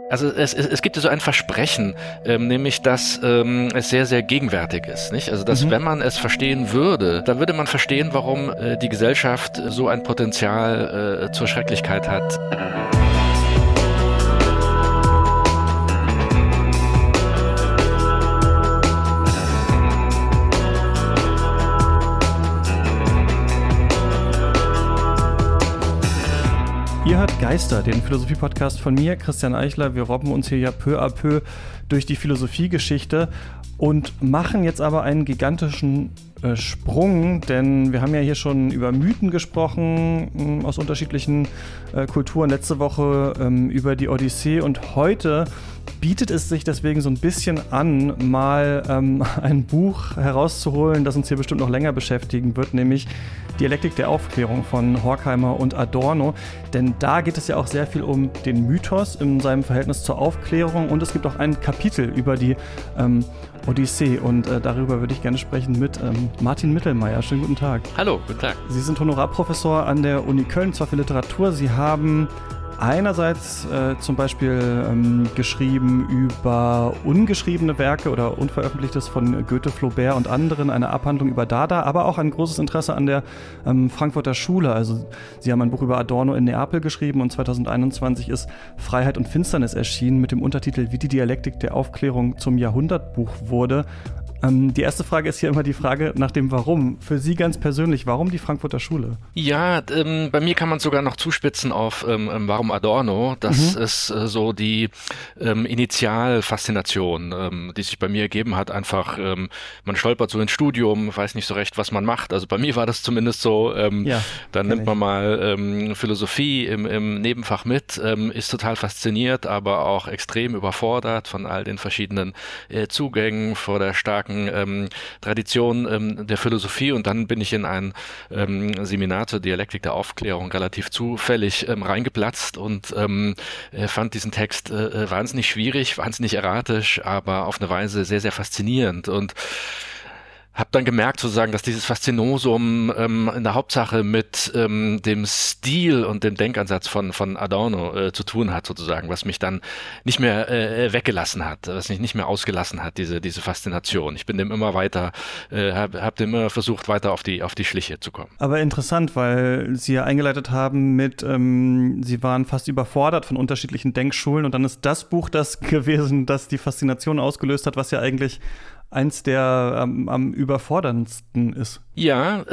Also es gibt ja so ein Versprechen, nämlich dass es sehr, sehr gegenwärtig ist, nicht? Also dass wenn man es verstehen würde, dann würde man verstehen, warum die Gesellschaft so ein Potenzial zur Schrecklichkeit hat. Ihr hört Geister, den Philosophie-Podcast von mir, Christian Eichler. Wir robben uns hier ja peu à peu durch die Philosophiegeschichte und machen jetzt aber einen gigantischen Sprung, denn wir haben ja hier schon über Mythen gesprochen aus unterschiedlichen Kulturen, letzte Woche über die Odyssee und heute bietet es sich deswegen so ein bisschen an, mal ein Buch herauszuholen, das uns hier bestimmt noch länger beschäftigen wird, nämlich Dialektik der Aufklärung von Horkheimer und Adorno. Denn da geht es ja auch sehr viel um den Mythos in seinem Verhältnis zur Aufklärung und es gibt auch ein Kapitel über die Odyssee und darüber würde ich gerne sprechen mit Martin Mittelmeier. Schönen guten Tag. Hallo, guten Tag. Sie sind Honorarprofessor an der Uni Köln, zwar für Literatur. Sie haben einerseits zum Beispiel geschrieben über ungeschriebene Werke oder Unveröffentlichtes von Goethe, Flaubert und anderen, eine Abhandlung über Dada, aber auch ein großes Interesse an der Frankfurter Schule. Also Sie haben ein Buch über Adorno in Neapel geschrieben und 2021 ist Freiheit und Finsternis erschienen mit dem Untertitel Wie die Dialektik der Aufklärung zum Jahrhundertbuch wurde. Die erste Frage ist hier immer die Frage nach dem Warum. Für Sie ganz persönlich, warum die Frankfurter Schule? Ja, bei mir kann man sogar noch zuspitzen auf warum Adorno. Das ist so die Initialfaszination, die sich bei mir ergeben hat. Einfach, man stolpert so ins Studium, weiß nicht so recht, was man macht. Also bei mir war das zumindest so. Dann nimmt man mal Philosophie im Nebenfach mit, ist total fasziniert, aber auch extrem überfordert von all den verschiedenen Zugängen, vor der starken Tradition der Philosophie und dann bin ich in ein Seminar zur Dialektik der Aufklärung relativ zufällig reingeplatzt und fand diesen Text wahnsinnig schwierig, wahnsinnig erratisch, aber auf eine Weise sehr, sehr faszinierend und habe dann gemerkt sozusagen, dass dieses Faszinosum in der Hauptsache mit dem Stil und dem Denkansatz von Adorno zu tun hat sozusagen, was mich dann nicht mehr weggelassen hat, was mich nicht mehr ausgelassen hat, diese Faszination. Ich bin dem immer weiter, hab dem immer versucht, weiter auf die Schliche zu kommen. Aber interessant, weil Sie ja eingeleitet haben mit, Sie waren fast überfordert von unterschiedlichen Denkschulen und dann ist das Buch das gewesen, das die Faszination ausgelöst hat, was ja eigentlich eins der am überforderndsten ist. Ja,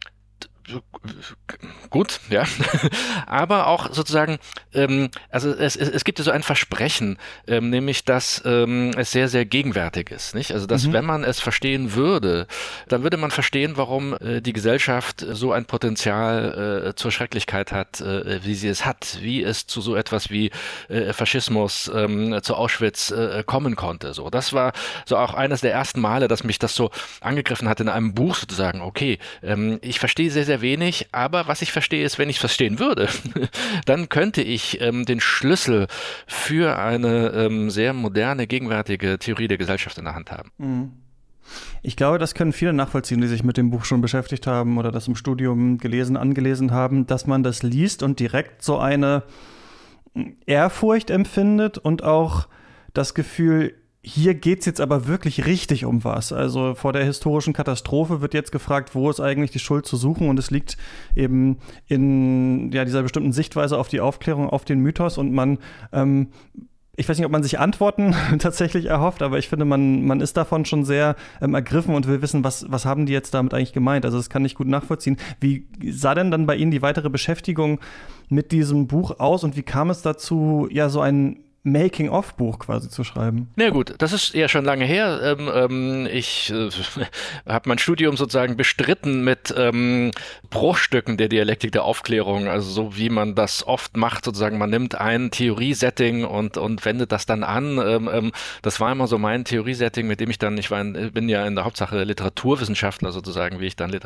gut, ja, aber auch sozusagen, also es gibt ja so ein Versprechen, nämlich dass es sehr, sehr gegenwärtig ist, nicht? Also dass wenn man es verstehen würde, dann würde man verstehen, warum die Gesellschaft so ein Potenzial zur Schrecklichkeit hat, wie sie es hat, wie es zu so etwas wie Faschismus, zu Auschwitz kommen konnte. So, das war so auch eines der ersten Male, dass mich das so angegriffen hat in einem Buch sozusagen. Okay, ich verstehe sehr, sehr wenig, aber was ich verstehe ist, wenn ich es verstehen würde, dann könnte ich den Schlüssel für eine sehr moderne, gegenwärtige Theorie der Gesellschaft in der Hand haben. Ich glaube, das können viele nachvollziehen, die sich mit dem Buch schon beschäftigt haben oder das im Studium angelesen haben, dass man das liest und direkt so eine Ehrfurcht empfindet und auch das Gefühl, hier geht's jetzt aber wirklich richtig um was. Also vor der historischen Katastrophe wird jetzt gefragt, wo ist eigentlich die Schuld zu suchen? Und es liegt eben in dieser bestimmten Sichtweise auf die Aufklärung, auf den Mythos. Und man, ich weiß nicht, ob man sich Antworten tatsächlich erhofft, aber ich finde, man ist davon schon sehr ergriffen und will wissen, was haben die jetzt damit eigentlich gemeint? Also das kann ich gut nachvollziehen. Wie sah denn dann bei Ihnen die weitere Beschäftigung mit diesem Buch aus und wie kam es dazu, ja, so ein Making-of-Buch quasi zu schreiben? Na gut, das ist ja schon lange her. Ich habe mein Studium sozusagen bestritten mit Bruchstücken der Dialektik der Aufklärung, also so wie man das oft macht, sozusagen man nimmt ein Theoriesetting und wendet das dann an. Das war immer so mein Theoriesetting, mit dem ich bin ja in der Hauptsache Literaturwissenschaftler sozusagen, wie ich dann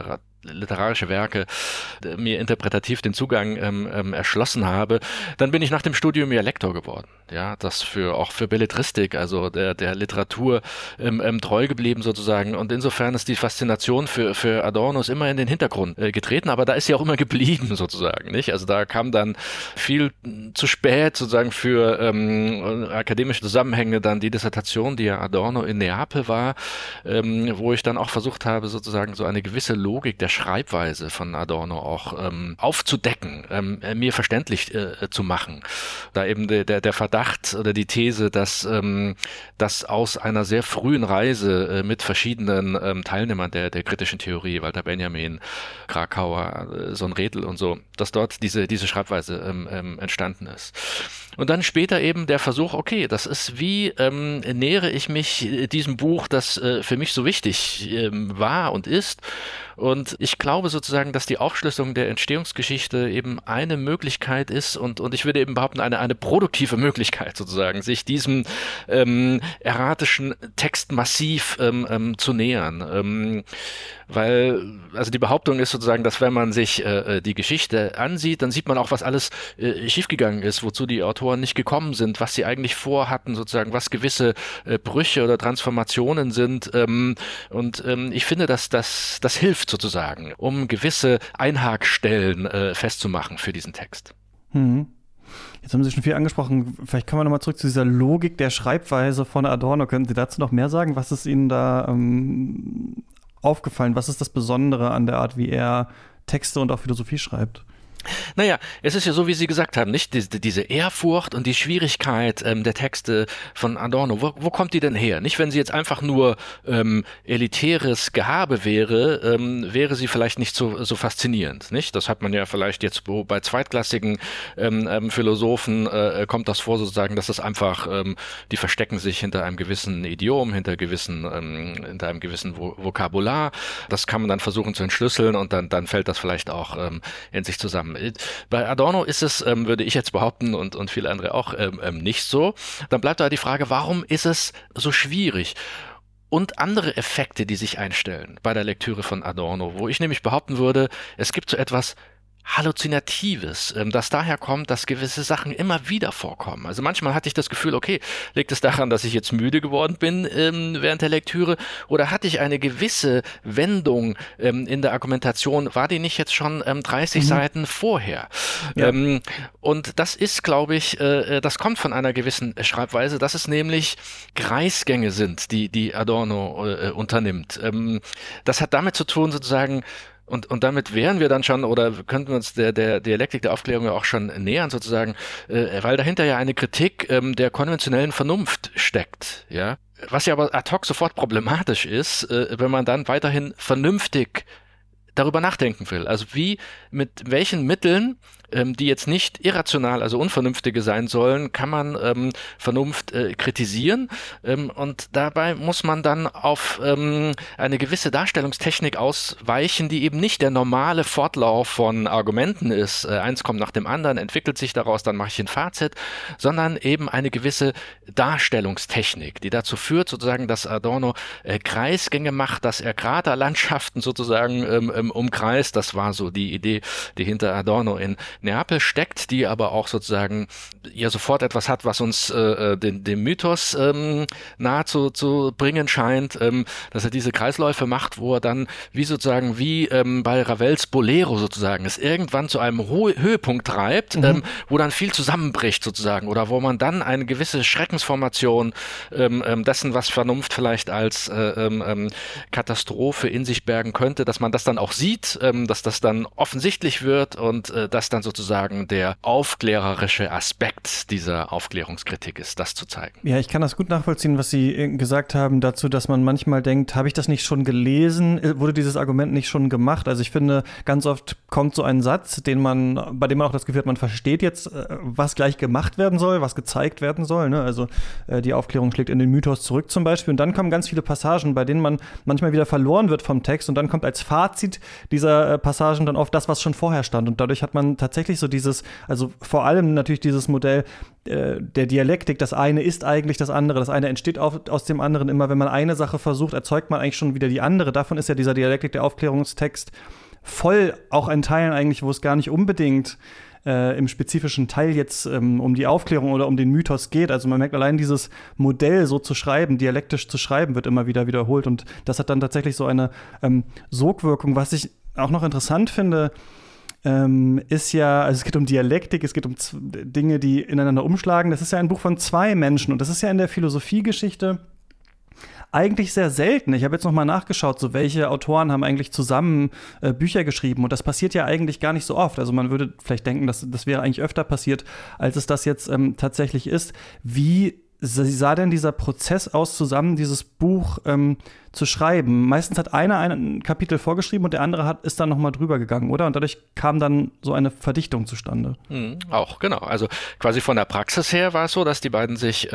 literarische Werke mir interpretativ den Zugang erschlossen habe, dann bin ich nach dem Studium ja Lektor geworden. Ja, das auch für Belletristik, also der Literatur treu geblieben sozusagen. Und insofern ist die Faszination für Adorno immer in den Hintergrund getreten, aber da ist sie auch immer geblieben sozusagen, nicht? Also da kam dann viel zu spät sozusagen für akademische Zusammenhänge dann die Dissertation, die ja Adorno in Neapel war, wo ich dann auch versucht habe, sozusagen so eine gewisse Logik der Schreibweise von Adorno auch aufzudecken, mir verständlich zu machen. Da eben der Verdacht oder die These, dass aus einer sehr frühen Reise mit verschiedenen Teilnehmern der kritischen Theorie, Walter Benjamin, Krakauer, Sonredl und so, dass dort diese Schreibweise entstanden ist. Und dann später eben der Versuch, okay, das ist wie nähere ich mich diesem Buch, das für mich so wichtig war und ist. Und ich glaube sozusagen, dass die Aufschlüsselung der Entstehungsgeschichte eben eine Möglichkeit ist und ich würde eben behaupten, eine produktive Möglichkeit sozusagen, sich diesem erratischen Text massiv zu nähern. Weil, also die Behauptung ist sozusagen, dass wenn man sich die Geschichte ansieht, dann sieht man auch, was alles schiefgegangen ist, wozu die Autoren nicht gekommen sind, was sie eigentlich vorhatten, sozusagen, was gewisse Brüche oder Transformationen sind. Ich finde, dass das hilft sozusagen, um gewisse Einhakstellen festzumachen für diesen Text. Jetzt haben Sie schon viel angesprochen. Vielleicht kommen wir nochmal zurück zu dieser Logik der Schreibweise von Adorno. Können Sie dazu noch mehr sagen? Was ist Ihnen da aufgefallen? Was ist das Besondere an der Art, wie er Texte und auch Philosophie schreibt? Naja, es ist ja so, wie Sie gesagt haben, nicht diese Ehrfurcht und die Schwierigkeit der Texte von Adorno. Wo kommt die denn her? Nicht, wenn sie jetzt einfach nur elitäres Gehabe wäre sie vielleicht nicht so faszinierend, nicht? Das hat man ja vielleicht jetzt bei zweitklassigen Philosophen kommt das vor sozusagen, dass das einfach die verstecken sich hinter einem gewissen Idiom, hinter einem gewissen Vokabular. Das kann man dann versuchen zu entschlüsseln und dann fällt das vielleicht auch in sich zusammen. Bei Adorno ist es, würde ich jetzt behaupten und viele andere auch, nicht so. Dann bleibt da die Frage, warum ist es so schwierig? Und andere Effekte, die sich einstellen bei der Lektüre von Adorno, wo ich nämlich behaupten würde, es gibt so etwas Halluzinatives, das daher kommt, dass gewisse Sachen immer wieder vorkommen. Also manchmal hatte ich das Gefühl, okay, liegt es daran, dass ich jetzt müde geworden bin während der Lektüre oder hatte ich eine gewisse Wendung in der Argumentation, war die nicht jetzt schon 30 Seiten vorher? Ja. Und das ist, glaube ich, das kommt von einer gewissen Schreibweise, dass es nämlich Kreisgänge sind, die Adorno unternimmt. Das hat damit zu tun, sozusagen, und damit wären wir dann schon, oder könnten wir uns der Dialektik der Aufklärung ja auch schon nähern sozusagen, weil dahinter ja eine Kritik der konventionellen Vernunft steckt, ja. Was ja aber ad hoc sofort problematisch ist, wenn man dann weiterhin vernünftig darüber nachdenken will. Also mit welchen Mitteln, die jetzt nicht irrational, also unvernünftige sein sollen, kann man Vernunft kritisieren. Und dabei muss man dann auf eine gewisse Darstellungstechnik ausweichen, die eben nicht der normale Fortlauf von Argumenten ist. Eins kommt nach dem anderen, entwickelt sich daraus, dann mache ich ein Fazit, sondern eben eine gewisse Darstellungstechnik, die dazu führt, sozusagen, dass Adorno Kreisgänge macht, dass er Kraterlandschaften sozusagen umkreist. Das war so die Idee, die hinter Adorno in Neapel steckt, die aber auch sozusagen ja sofort etwas hat, was uns dem Mythos nahe zu bringen scheint, dass er diese Kreisläufe macht, wo er dann wie bei Ravels Bolero sozusagen es irgendwann zu einem Höhepunkt treibt, wo dann viel zusammenbricht sozusagen oder wo man dann eine gewisse Schreckensformation dessen, was Vernunft vielleicht als Katastrophe in sich bergen könnte, dass man das dann auch sieht, dass das dann offensichtlich wird und dass dann sozusagen der aufklärerische Aspekt dieser Aufklärungskritik ist, das zu zeigen. Ja, ich kann das gut nachvollziehen, was Sie gesagt haben dazu, dass man manchmal denkt, habe ich das nicht schon gelesen? Wurde dieses Argument nicht schon gemacht? Also ich finde, ganz oft kommt so ein Satz, bei dem man auch das Gefühl hat, man versteht jetzt, was gleich gemacht werden soll, was gezeigt werden soll. Ne? Also die Aufklärung schlägt in den Mythos zurück zum Beispiel. Und dann kommen ganz viele Passagen, bei denen man manchmal wieder verloren wird vom Text. Und dann kommt als Fazit dieser Passagen dann oft das, was schon vorher stand. Und dadurch hat man tatsächlich so also vor allem natürlich dieses Modell der Dialektik, das eine ist eigentlich das andere, das eine entsteht aus dem anderen. Immer wenn man eine Sache versucht, erzeugt man eigentlich schon wieder die andere. Davon ist ja dieser Dialektik der Aufklärungstext voll auch an Teilen eigentlich, wo es gar nicht unbedingt im spezifischen Teil jetzt um die Aufklärung oder um den Mythos geht. Also man merkt allein dieses Modell so zu schreiben, dialektisch zu schreiben, wird immer wieder wiederholt. Und das hat dann tatsächlich so eine Sogwirkung. Was ich auch noch interessant finde, ist ja, also es geht um Dialektik, es geht um Dinge, die ineinander umschlagen. Das ist ja ein Buch von zwei Menschen und das ist ja in der Philosophiegeschichte eigentlich sehr selten. Ich habe jetzt noch mal nachgeschaut, so welche Autoren haben eigentlich zusammen Bücher geschrieben und das passiert ja eigentlich gar nicht so oft. Also man würde vielleicht denken, dass das wäre eigentlich öfter passiert, als es das jetzt tatsächlich ist. Wie sah denn dieser Prozess aus, zusammen dieses Buch zu schreiben? Meistens hat einer ein Kapitel vorgeschrieben und der andere ist dann noch mal drüber gegangen, oder? Und dadurch kam dann so eine Verdichtung zustande. Auch, genau. Also quasi von der Praxis her war es so, dass die beiden sich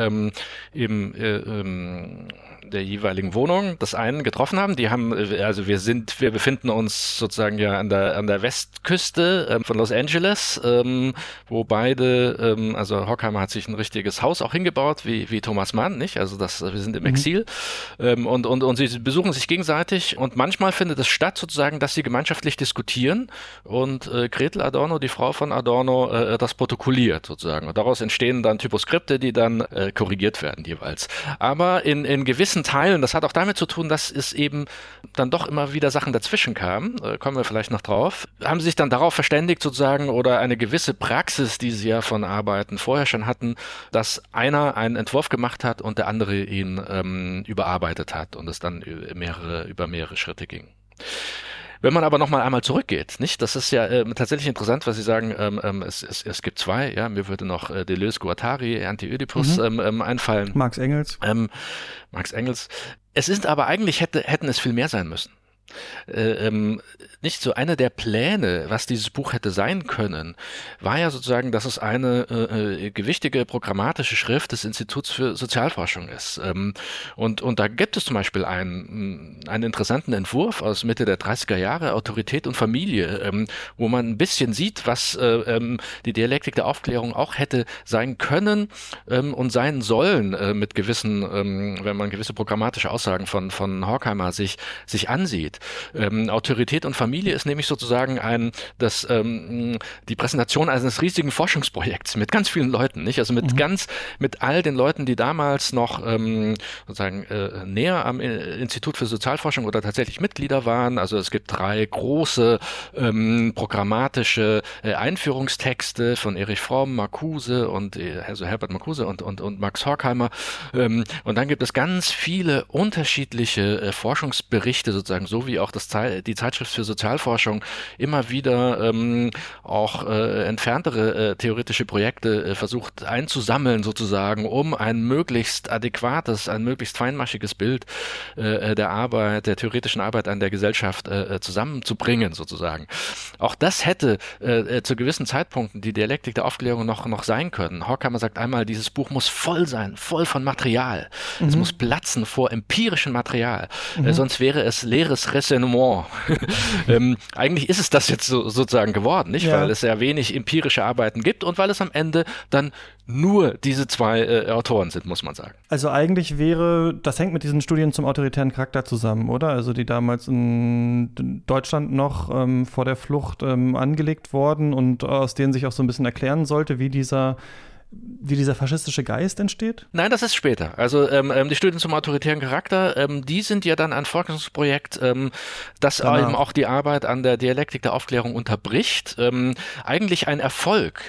der jeweiligen Wohnung des einen getroffen haben. Die haben, also wir befinden uns sozusagen ja an der Westküste von Los Angeles, wo beide, also Horkheimer hat sich ein richtiges Haus auch hingebaut, wie Thomas Mann, nicht? Also wir sind im Exil und sie besuchen sich gegenseitig und manchmal findet es statt sozusagen, dass sie gemeinschaftlich diskutieren und Gretel Adorno, die Frau von Adorno, das protokolliert sozusagen und daraus entstehen dann Typoskripte, die dann korrigiert werden jeweils. Aber in gewissen Teilen, das hat auch damit zu tun, dass es eben dann doch immer wieder Sachen dazwischen kamen, kommen wir vielleicht noch drauf, haben sie sich dann darauf verständigt sozusagen oder eine gewisse Praxis, die sie ja von Arbeiten vorher schon hatten, dass einer einen Entwurf gemacht hat und der andere ihn überarbeitet hat und es dann über mehrere Schritte ging. Wenn man aber noch mal einmal zurückgeht, nicht? Das ist ja tatsächlich interessant, was Sie sagen. Es gibt zwei. Ja, mir würde noch Deleuze, Guattari, Anti-Ödipus einfallen. Marx Engels. Marx Engels. Es ist aber eigentlich hätten es viel mehr sein müssen. Nicht so einer der Pläne, was dieses Buch hätte sein können, war ja sozusagen, dass es eine gewichtige programmatische Schrift des Instituts für Sozialforschung ist. Und da gibt es zum Beispiel einen interessanten Entwurf aus Mitte der 30er Jahre, Autorität und Familie, wo man ein bisschen sieht, was die Dialektik der Aufklärung auch hätte sein können und sein sollen mit gewissen, wenn man gewisse programmatische Aussagen von Horkheimer sich ansieht. Autorität und Familie ist nämlich sozusagen die Präsentation eines riesigen Forschungsprojekts mit ganz vielen Leuten, nicht? Also mit all den Leuten, die damals noch sozusagen näher am Institut für Sozialforschung oder tatsächlich Mitglieder waren. Also es gibt 3 große programmatische Einführungstexte von Erich Fromm, Marcuse und also Herbert Marcuse und Max Horkheimer. Und dann gibt es ganz viele unterschiedliche Forschungsberichte sozusagen, so wie auch die Zeitschrift für Sozialforschung immer wieder auch entferntere theoretische Projekte versucht einzusammeln sozusagen, um ein möglichst adäquates, ein möglichst feinmaschiges Bild der theoretischen Arbeit an der Gesellschaft zusammenzubringen sozusagen. Auch das hätte zu gewissen Zeitpunkten die Dialektik der Aufklärung noch sein können. Horkheimer sagt einmal, dieses Buch muss voll sein, voll von Material. Es muss platzen vor empirischem Material, sonst wäre es leeres Raisonnement. Eigentlich ist es das jetzt sozusagen geworden, nicht? Ja. Weil es sehr wenig empirische Arbeiten gibt und weil es am Ende dann nur diese 2 Autoren sind, muss man sagen. Also eigentlich das hängt mit diesen Studien zum autoritären Charakter zusammen, oder? Also die damals in Deutschland noch vor der Flucht angelegt wurden und aus denen sich auch so ein bisschen erklären sollte, wie dieser faschistische Geist entsteht? Nein, das ist später. Also die Studien zum autoritären Charakter, die sind ja dann ein Forschungsprojekt, das eben auch die Arbeit an der Dialektik der Aufklärung unterbricht. Eigentlich ein Erfolg.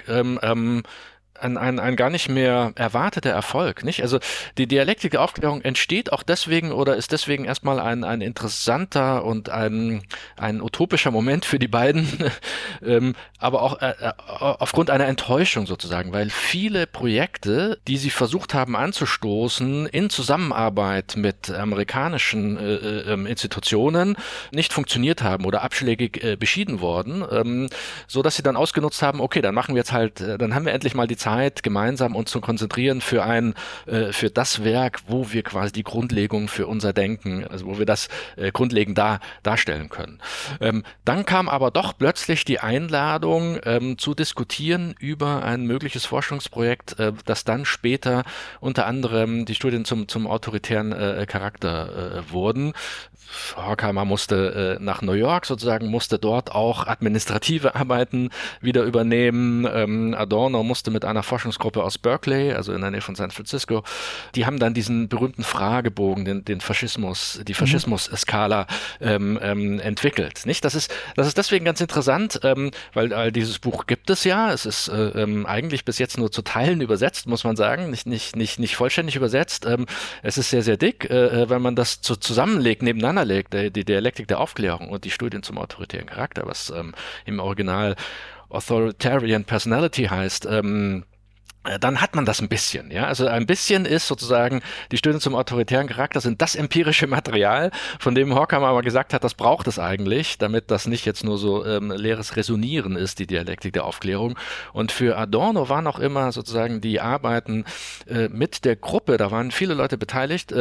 Ein gar nicht mehr erwarteter Erfolg, nicht? Also die Dialektik der Aufklärung entsteht auch deswegen oder ist deswegen erstmal ein interessanter und ein utopischer Moment für die beiden, aber auch aufgrund einer Enttäuschung sozusagen, weil viele Projekte, die sie versucht haben anzustoßen in Zusammenarbeit mit amerikanischen Institutionen, nicht funktioniert haben oder abschlägig beschieden worden, so dass sie dann ausgenutzt haben, okay, dann machen wir jetzt halt, dann haben wir endlich mal die Zeit Zeit gemeinsam uns zu konzentrieren für das Werk, wo wir quasi die Grundlegung für unser Denken, also wo wir das grundlegend darstellen können. Dann kam aber doch plötzlich die Einladung zu diskutieren über ein mögliches Forschungsprojekt, das dann später unter anderem die Studien zum autoritären Charakter wurden. Horkheimer musste nach New York sozusagen, musste dort auch administrative Arbeiten wieder übernehmen. Adorno musste mit einer Forschungsgruppe aus Berkeley, also in der Nähe von San Francisco, die haben dann diesen berühmten Fragebogen, den Faschismus, die Faschismus-Skala entwickelt. Nicht? Das ist deswegen ganz interessant, weil dieses Buch gibt es ja. Es ist eigentlich bis jetzt nur zu Teilen übersetzt, muss man sagen, nicht vollständig übersetzt. Es ist sehr, sehr dick. Wenn man das zusammenlegt, nebeneinander legt, die Dialektik der Aufklärung und die Studien zum autoritären Charakter, was im Original Authoritarian Personality heißt, dann hat man das ein bisschen, ja. Also ein bisschen ist sozusagen, die Studien zum autoritären Charakter sind das empirische Material, von dem Horkheimer aber gesagt hat, das braucht es eigentlich, damit das nicht jetzt nur so leeres Resonieren ist, die Dialektik der Aufklärung. Und für Adorno waren auch immer sozusagen die Arbeiten mit der Gruppe, da waren viele Leute beteiligt,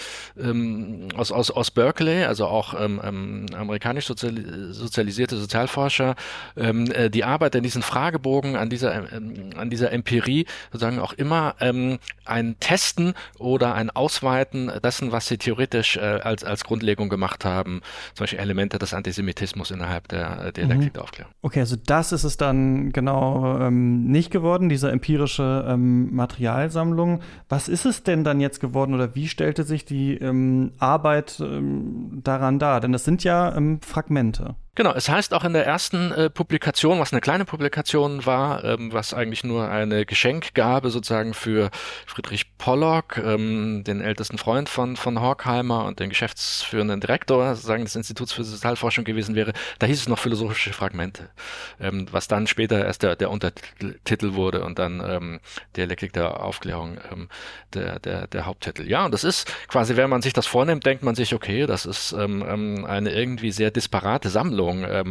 aus Berkeley, also auch amerikanisch sozialisierte Sozialforscher, die Arbeit an diesen Fragebogen, an dieser Empirie, sozusagen auch immer ein Testen oder ein Ausweiten dessen, was sie theoretisch als Grundlegung gemacht haben, zum Beispiel Elemente des Antisemitismus innerhalb der Dialektik der Aufklärung. Okay, also das ist es dann genau nicht geworden, diese empirische Materialsammlung. Was ist es denn dann jetzt geworden oder wie stellte sich die Arbeit daran dar? Denn das sind ja Fragmente. Genau, es heißt auch in der ersten Publikation, was eine kleine Publikation war, was eigentlich nur eine Geschenkgabe sozusagen für Friedrich Pollock, den ältesten Freund von Horkheimer und den geschäftsführenden Direktor sozusagen des Instituts für Sozialforschung gewesen wäre, da hieß es noch philosophische Fragmente, was dann später erst der Untertitel wurde und dann Dialektik der Aufklärung der Haupttitel. Ja, und das ist quasi, wenn man sich das vornimmt, denkt man sich, okay, das ist eine irgendwie sehr disparate Sammlung.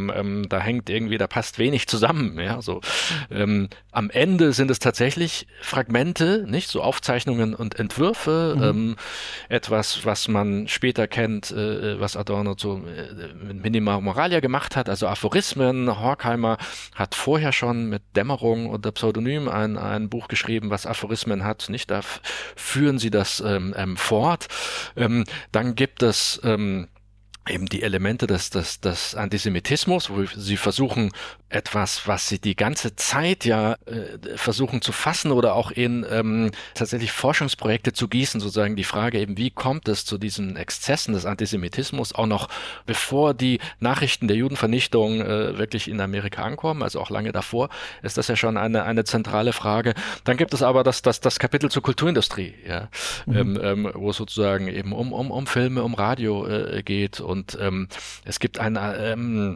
Da passt wenig zusammen. Ja, so. Am Ende sind es tatsächlich Fragmente, nicht so Aufzeichnungen und Entwürfe, etwas, was man später kennt, was Adorno mit Minima Moralia gemacht hat, also Aphorismen. Horkheimer hat vorher schon mit Dämmerung unter Pseudonym ein Buch geschrieben, was Aphorismen hat. Nicht, da führen sie das fort. Dann gibt es eben die Elemente des Antisemitismus, wo sie versuchen, etwas, was sie die ganze Zeit ja versuchen zu fassen oder auch in tatsächlich Forschungsprojekte zu gießen, sozusagen die Frage eben, wie kommt es zu diesen Exzessen des Antisemitismus, auch noch bevor die Nachrichten der Judenvernichtung wirklich in Amerika ankommen, also auch lange davor, ist das ja schon eine zentrale Frage. Dann gibt es aber das Kapitel zur Kulturindustrie, ja, wo es sozusagen eben um Filme, um Radio geht. Und es gibt ein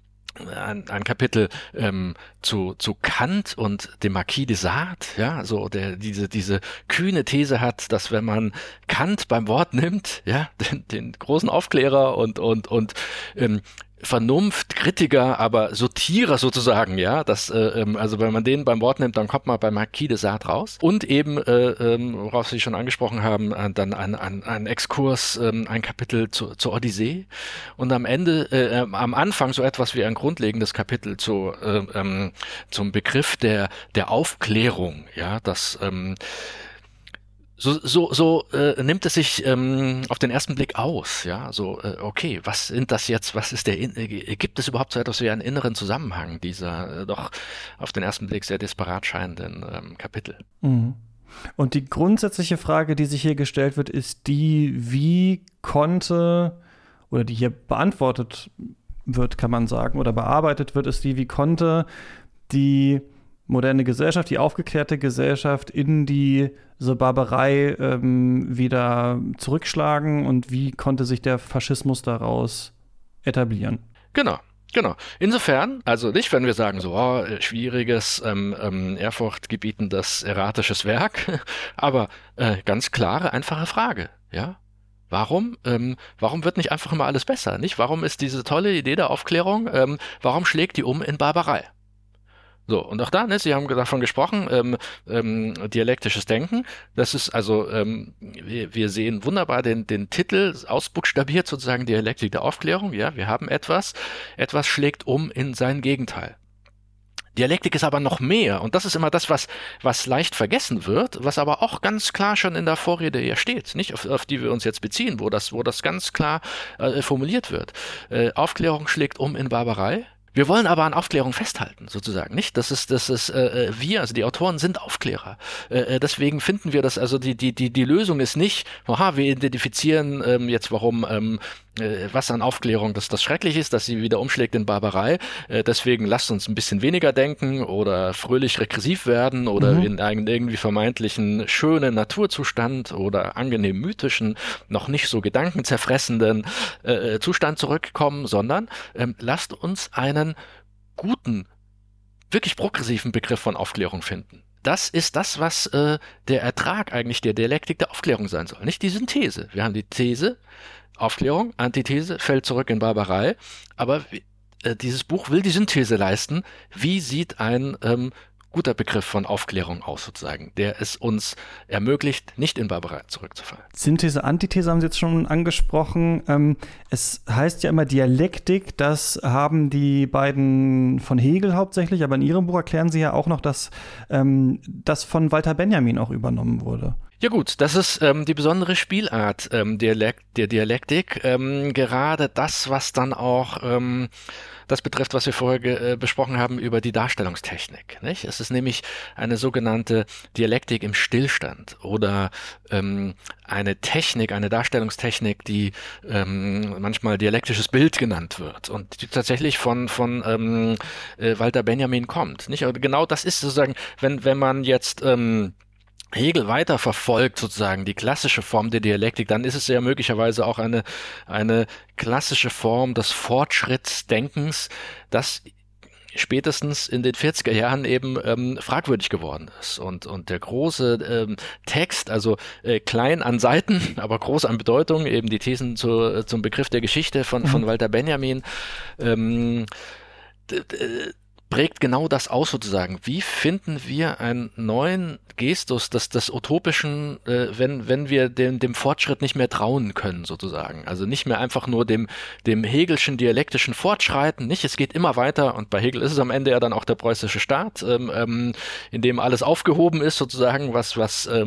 Kapitel zu Kant und dem Marquis de Sade, ja, so der diese kühne These hat, dass wenn man Kant beim Wort nimmt, ja, den großen Aufklärer und Vernunftkritiker, aber Sortierer sozusagen, ja, also wenn man den beim Wort nimmt, dann kommt man bei Marquis de Sade raus. Und eben, worauf Sie schon angesprochen haben, dann ein Exkurs, ein Kapitel zur Odyssee und am Anfang so etwas wie ein grundlegendes Kapitel zum Begriff der Aufklärung, ja, das So nimmt es sich auf den ersten Blick aus, ja, so okay, was sind das jetzt, gibt es überhaupt so etwas wie einen inneren Zusammenhang dieser doch auf den ersten Blick sehr disparat scheinenden Kapitel? Mhm. Und die grundsätzliche Frage, die sich hier gestellt wird, ist die hier beantwortet wird, kann man sagen, oder bearbeitet wird, ist wie konnte die moderne Gesellschaft, die aufgeklärte Gesellschaft in diese Barbarei wieder zurückschlagen und wie konnte sich der Faschismus daraus etablieren? Genau. Insofern, also nicht, wenn wir sagen, so schwieriges, ehrfurchtgebietendes, erratisches Werk, aber ganz klare, einfache Frage, ja. Warum wird nicht einfach immer alles besser, nicht? Warum ist diese tolle Idee der Aufklärung, warum schlägt die um in Barbarei? So, und auch da, ne, Sie haben davon gesprochen, dialektisches Denken. Das ist also, wir sehen wunderbar den Titel ausbuchstabiert, sozusagen Dialektik der Aufklärung. Ja, wir haben etwas schlägt um in sein Gegenteil. Dialektik ist aber noch mehr, und das ist immer das, was leicht vergessen wird, was aber auch ganz klar schon in der Vorrede ja steht, nicht auf die wir uns jetzt beziehen, wo das ganz klar formuliert wird. Aufklärung schlägt um in Barbarei. Wir wollen aber an Aufklärung festhalten, sozusagen, nicht? Das ist wir, also die Autoren sind Aufklärer. Deswegen finden wir das, also die Lösung ist nicht, wir identifizieren jetzt warum, was an Aufklärung das schrecklich ist, dass sie wieder umschlägt in Barbarei. Deswegen lasst uns ein bisschen weniger denken oder fröhlich regressiv werden oder in einen irgendwie vermeintlichen schönen Naturzustand oder angenehm mythischen, noch nicht so gedankenzerfressenden Zustand zurückkommen, sondern lasst uns einen guten, wirklich progressiven Begriff von Aufklärung finden. Das ist das, was der Ertrag eigentlich der Dialektik der Aufklärung sein soll, nicht die Synthese. Wir haben die These, Aufklärung, Antithese, fällt zurück in Barbarei, aber dieses Buch will die Synthese leisten. Wie sieht ein guter Begriff von Aufklärung aus, sozusagen, der es uns ermöglicht, nicht in Barbarei zurückzufallen? Synthese, Antithese haben Sie jetzt schon angesprochen. Es heißt ja immer Dialektik, das haben die beiden von Hegel hauptsächlich, aber in Ihrem Buch erklären Sie ja auch noch, dass das von Walter Benjamin auch übernommen wurde. Ja gut, das ist die besondere Spielart der Dialektik. Gerade das, was dann auch das betrifft, was wir vorher besprochen haben über die Darstellungstechnik. Nicht? Es ist nämlich eine sogenannte Dialektik im Stillstand oder eine Technik, eine Darstellungstechnik, die manchmal dialektisches Bild genannt wird und die tatsächlich von Walter Benjamin kommt. Nicht? Aber genau das ist sozusagen, wenn man jetzt Hegel weiter verfolgt, sozusagen die klassische Form der Dialektik, dann ist es ja möglicherweise auch eine klassische Form des Fortschrittsdenkens, das spätestens in den 40er Jahren eben fragwürdig geworden ist. Und der große Text, also klein an Seiten, aber groß an Bedeutung, eben die Thesen zum Begriff der Geschichte von Walter Benjamin, prägt genau das aus, sozusagen. Wie finden wir einen neuen Gestus des Utopischen, wenn wir dem Fortschritt nicht mehr trauen können, sozusagen. Also nicht mehr einfach nur dem Hegelschen dialektischen Fortschreiten, nicht? Es geht immer weiter und bei Hegel ist es am Ende ja dann auch der preußische Staat, in dem alles aufgehoben ist, sozusagen, was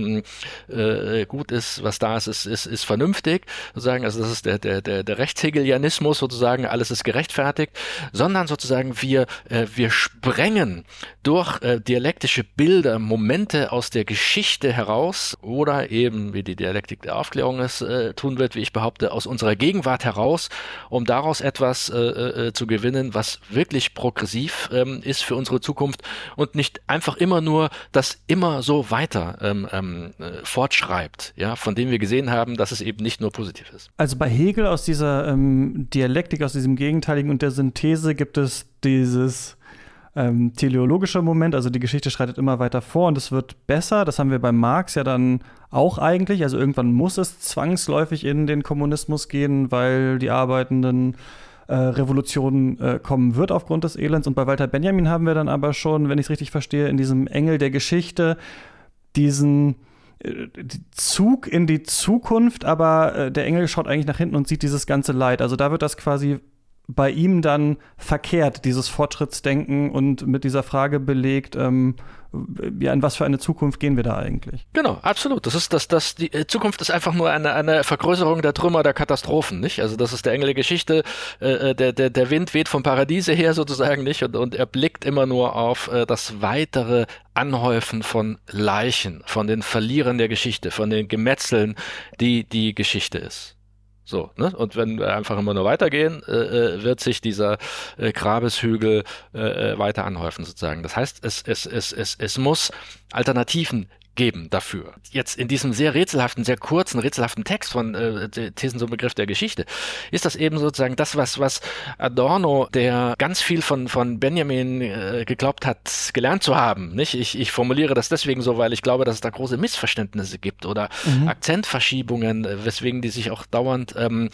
gut ist, was da ist vernünftig, sozusagen. Also das ist der Rechtshegelianismus, sozusagen, alles ist gerechtfertigt, sondern sozusagen wir sprengen durch dialektische Bilder Momente aus der Geschichte heraus oder eben, wie die Dialektik der Aufklärung es tun wird, wie ich behaupte, aus unserer Gegenwart heraus, um daraus etwas zu gewinnen, was wirklich progressiv ist für unsere Zukunft und nicht einfach immer nur das immer so weiter fortschreibt, ja, von dem wir gesehen haben, dass es eben nicht nur positiv ist. Also bei Hegel aus dieser Dialektik, aus diesem Gegenteiligen und der Synthese gibt es dieses teleologischer Moment, also die Geschichte schreitet immer weiter vor und es wird besser. Das haben wir bei Marx ja dann auch eigentlich. Also irgendwann muss es zwangsläufig in den Kommunismus gehen, weil die Arbeitenden Revolution kommen wird aufgrund des Elends. Und bei Walter Benjamin haben wir dann aber schon, wenn ich es richtig verstehe, in diesem Engel der Geschichte diesen Zug in die Zukunft, aber der Engel schaut eigentlich nach hinten und sieht dieses ganze Leid. Also da wird das quasi bei ihm dann verkehrt, dieses Fortschrittsdenken und mit dieser Frage belegt, in was für eine Zukunft gehen wir da eigentlich? Genau, absolut. Die Zukunft ist einfach nur eine Vergrößerung der Trümmer der Katastrophen, nicht? Also das ist der Engel der Geschichte, der Wind weht vom Paradiese her sozusagen, nicht? Und er blickt immer nur auf das weitere Anhäufen von Leichen, von den Verlierern der Geschichte, von den Gemetzeln, die Geschichte ist. So, ne? Und wenn wir einfach immer nur weitergehen, wird sich dieser Grabeshügel weiter anhäufen, sozusagen. Das heißt, es muss Alternativen geben dafür. Jetzt in diesem sehr rätselhaften, sehr kurzen, rätselhaften Text von Thesen zum Begriff der Geschichte ist das eben sozusagen das, was Adorno, der ganz viel von Benjamin geglaubt hat, gelernt zu haben. Nicht? Ich formuliere das deswegen so, weil ich glaube, dass es da große Missverständnisse gibt oder Akzentverschiebungen, weswegen die sich auch dauernd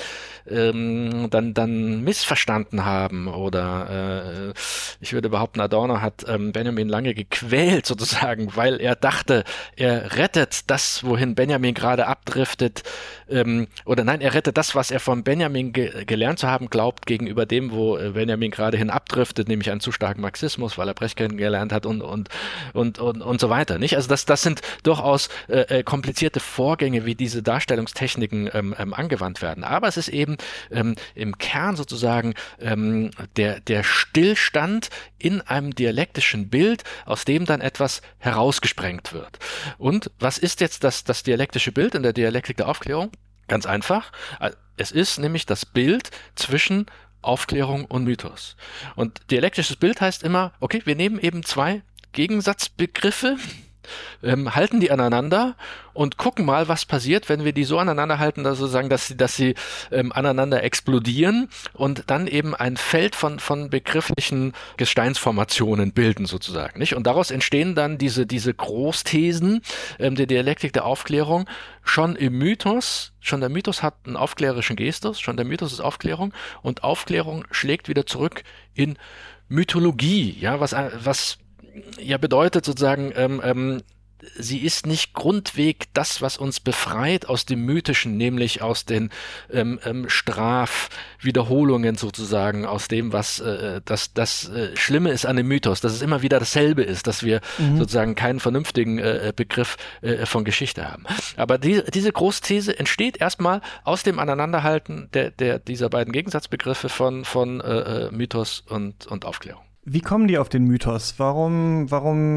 dann missverstanden haben. Oder ich würde behaupten, Adorno hat Benjamin lange gequält sozusagen, weil er dachte, er rettet das, wohin Benjamin gerade abdriftet, er rettet das, was er von Benjamin gelernt zu haben glaubt, gegenüber dem, wo Benjamin gerade hin abdriftet, nämlich einen zu starken Marxismus, weil er Brecht kennengelernt hat und so weiter. Nicht? Also das sind durchaus komplizierte Vorgänge, wie diese Darstellungstechniken angewandt werden. Aber es ist eben im Kern sozusagen der Stillstand in einem dialektischen Bild, aus dem dann etwas herausgesprengt wird. Und was ist jetzt das dialektische Bild in der Dialektik der Aufklärung? Ganz einfach. Es ist nämlich das Bild zwischen Aufklärung und Mythos. Und dialektisches Bild heißt immer, okay, wir nehmen eben zwei Gegensatzbegriffe, halten die aneinander und gucken mal, was passiert, wenn wir die so aneinander halten, dass sie aneinander explodieren und dann eben ein Feld von begrifflichen Gesteinsformationen bilden sozusagen, nicht? Und daraus entstehen dann diese Großthesen der Dialektik der Aufklärung schon im Mythos. Schon der Mythos hat einen aufklärerischen Gestus, schon der Mythos ist Aufklärung und Aufklärung schlägt wieder zurück in Mythologie, ja, was ja bedeutet sozusagen, sie ist nicht grundweg das, was uns befreit aus dem Mythischen, nämlich aus den Strafwiederholungen sozusagen, aus dem, was das Schlimme ist an dem Mythos, dass es immer wieder dasselbe ist, dass wir sozusagen keinen vernünftigen Begriff von Geschichte haben. Aber diese Großthese entsteht erstmal aus dem Aneinanderhalten dieser beiden Gegensatzbegriffe von Mythos und Aufklärung. Wie kommen die auf den Mythos? Warum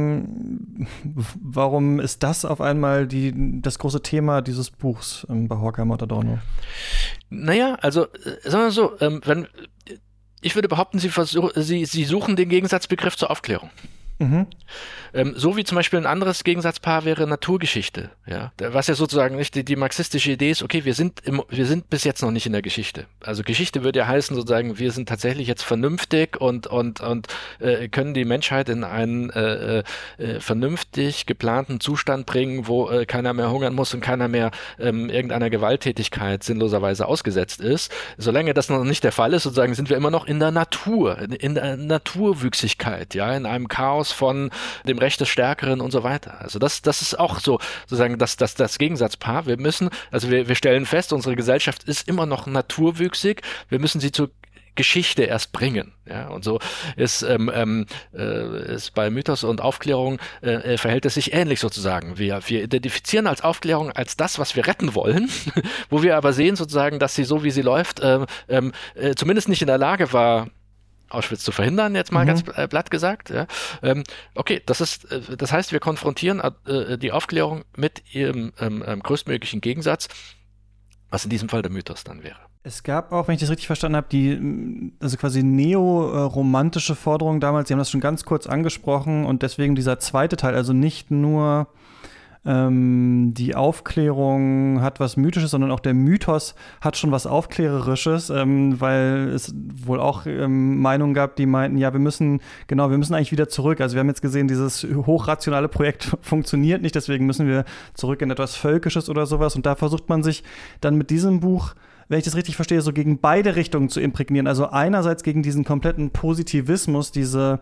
ist das auf einmal das große Thema dieses Buchs bei Horkheimer und Adorno? Naja, also sagen wir so, ich würde behaupten, Sie suchen den Gegensatzbegriff zur Aufklärung. So wie zum Beispiel ein anderes Gegensatzpaar wäre Naturgeschichte, ja, was ja sozusagen nicht die marxistische Idee ist, okay, wir sind bis jetzt noch nicht in der Geschichte. Also Geschichte würde ja heißen sozusagen, wir sind tatsächlich jetzt vernünftig und können die Menschheit in einen vernünftig geplanten Zustand bringen, wo keiner mehr hungern muss und keiner mehr irgendeiner Gewalttätigkeit sinnloserweise ausgesetzt ist. Solange das noch nicht der Fall ist, sozusagen, sind wir immer noch in der Natur, in der Naturwüchsigkeit, ja, in einem Chaos von dem Recht des Stärkeren und so weiter. Also das ist auch so sozusagen das Gegensatzpaar. Wir stellen fest, unsere Gesellschaft ist immer noch naturwüchsig. Wir müssen sie zur Geschichte erst bringen. Ja, und so ist bei Mythos und Aufklärung verhält es sich ähnlich sozusagen. Wir identifizieren als Aufklärung als das, was wir retten wollen, wo wir aber sehen sozusagen, dass sie so wie sie läuft, zumindest nicht in der Lage war, Auschwitz zu verhindern, jetzt mal ganz platt gesagt. Ja. Okay, das heißt, wir konfrontieren die Aufklärung mit ihrem größtmöglichen Gegensatz, was in diesem Fall der Mythos dann wäre. Es gab auch, wenn ich das richtig verstanden habe, also quasi neoromantische Forderungen damals, Sie haben das schon ganz kurz angesprochen und deswegen dieser zweite Teil, also nicht nur die Aufklärung hat was Mythisches, sondern auch der Mythos hat schon was Aufklärerisches, weil es wohl auch Meinungen gab, die meinten, ja, wir müssen eigentlich wieder zurück. Also wir haben jetzt gesehen, dieses hochrationale Projekt funktioniert nicht, deswegen müssen wir zurück in etwas Völkisches oder sowas. Und da versucht man sich dann mit diesem Buch, wenn ich das richtig verstehe, so gegen beide Richtungen zu imprägnieren. Also einerseits gegen diesen kompletten Positivismus, diese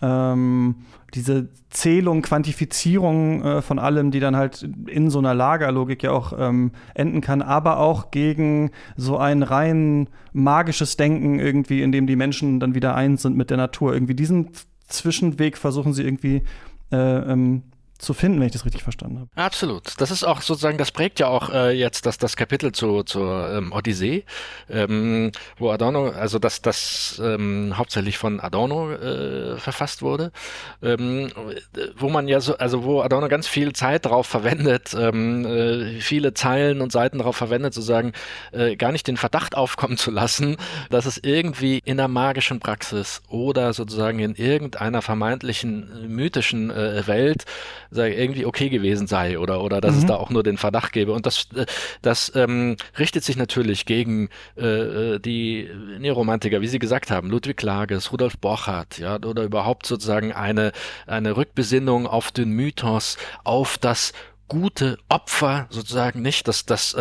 Zählung, Quantifizierung von allem, die dann halt in so einer Lagerlogik ja auch enden kann, aber auch gegen so ein rein magisches Denken irgendwie, in dem die Menschen dann wieder eins sind mit der Natur. Irgendwie diesen Zwischenweg versuchen sie irgendwie zu finden, wenn ich das richtig verstanden habe. Absolut. Das ist auch sozusagen, das prägt ja auch jetzt das Kapitel zur Odyssee, wo Adorno, also das hauptsächlich von Adorno verfasst wurde, wo man ja wo Adorno ganz viel Zeit drauf verwendet, viele Zeilen und Seiten darauf verwendet, sozusagen gar nicht den Verdacht aufkommen zu lassen, dass es irgendwie in der magischen Praxis oder sozusagen in irgendeiner vermeintlichen mythischen Welt irgendwie okay gewesen sei oder dass es da auch nur den Verdacht gäbe. Und das richtet sich natürlich gegen die Neoromantiker, wie Sie gesagt haben, Ludwig Klages, Rudolf Borchardt, ja, oder überhaupt sozusagen eine Rückbesinnung auf den Mythos, auf das gute Opfer sozusagen, nicht, dass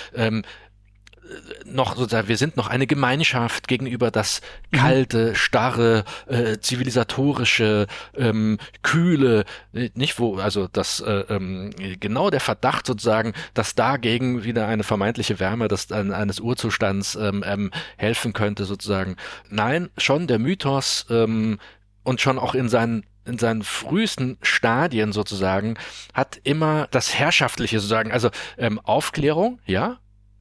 noch sozusagen, wir sind noch eine Gemeinschaft gegenüber das kalte, starre, zivilisatorische, kühle, nicht wo, also das genau der Verdacht sozusagen, dass dagegen wieder eine vermeintliche Wärme eines Urzustands helfen könnte sozusagen. Nein, schon der Mythos und schon auch in seinen frühesten Stadien sozusagen hat immer das Herrschaftliche sozusagen, also Aufklärung, ja,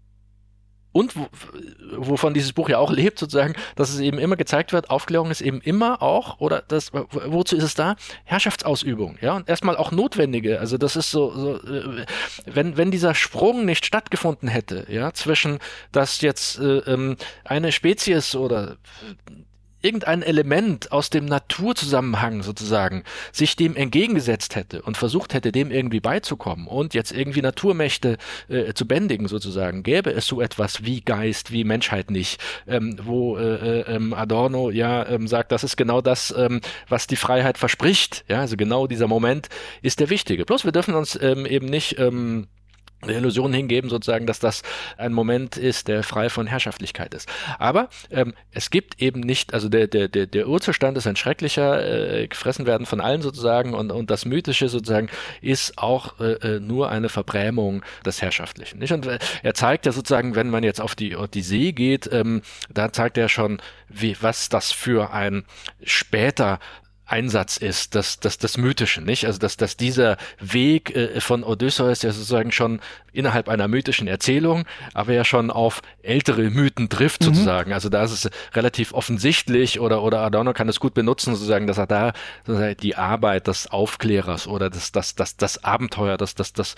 und wovon dieses Buch ja auch lebt sozusagen, dass es eben immer gezeigt wird, Aufklärung ist eben immer auch, oder das, wozu ist es da? Herrschaftsausübung, ja, und erstmal auch notwendige, also das ist so wenn dieser Sprung nicht stattgefunden hätte, ja, zwischen, dass jetzt eine Spezies oder irgendein Element aus dem Naturzusammenhang sozusagen sich dem entgegengesetzt hätte und versucht hätte, dem irgendwie beizukommen und jetzt irgendwie Naturmächte zu bändigen sozusagen, gäbe es so etwas wie Geist, wie Menschheit nicht, wo Adorno sagt, das ist genau das, was die Freiheit verspricht, ja, also genau dieser Moment ist der wichtige. Bloß wir dürfen uns eben nicht der Illusion hingeben, sozusagen, dass das ein Moment ist, der frei von Herrschaftlichkeit ist. Aber es gibt eben nicht, also der Urzustand ist ein schrecklicher, gefressen werden von allen sozusagen und das Mythische sozusagen ist auch nur eine Verbrämung des Herrschaftlichen. Nicht? Und er zeigt ja sozusagen, wenn man jetzt auf die See geht, da zeigt er schon, was das für ein später Einsatz ist, das Mythische, nicht? Also, dass dieser Weg von Odysseus ja sozusagen schon innerhalb einer mythischen Erzählung, aber ja schon auf ältere Mythen trifft sozusagen. Also da ist es relativ offensichtlich oder Adorno kann es gut benutzen, sozusagen, dass er da sozusagen die Arbeit des Aufklärers oder das Abenteuer, das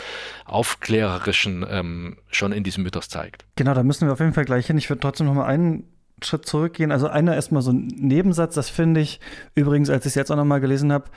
Aufklärerischen schon in diesem Mythos zeigt. Genau, da müssen wir auf jeden Fall gleich hin. Ich würde trotzdem noch mal einen Schritt zurückgehen. Also erstmal so ein Nebensatz, das finde ich übrigens, als ich es jetzt auch noch mal gelesen habe,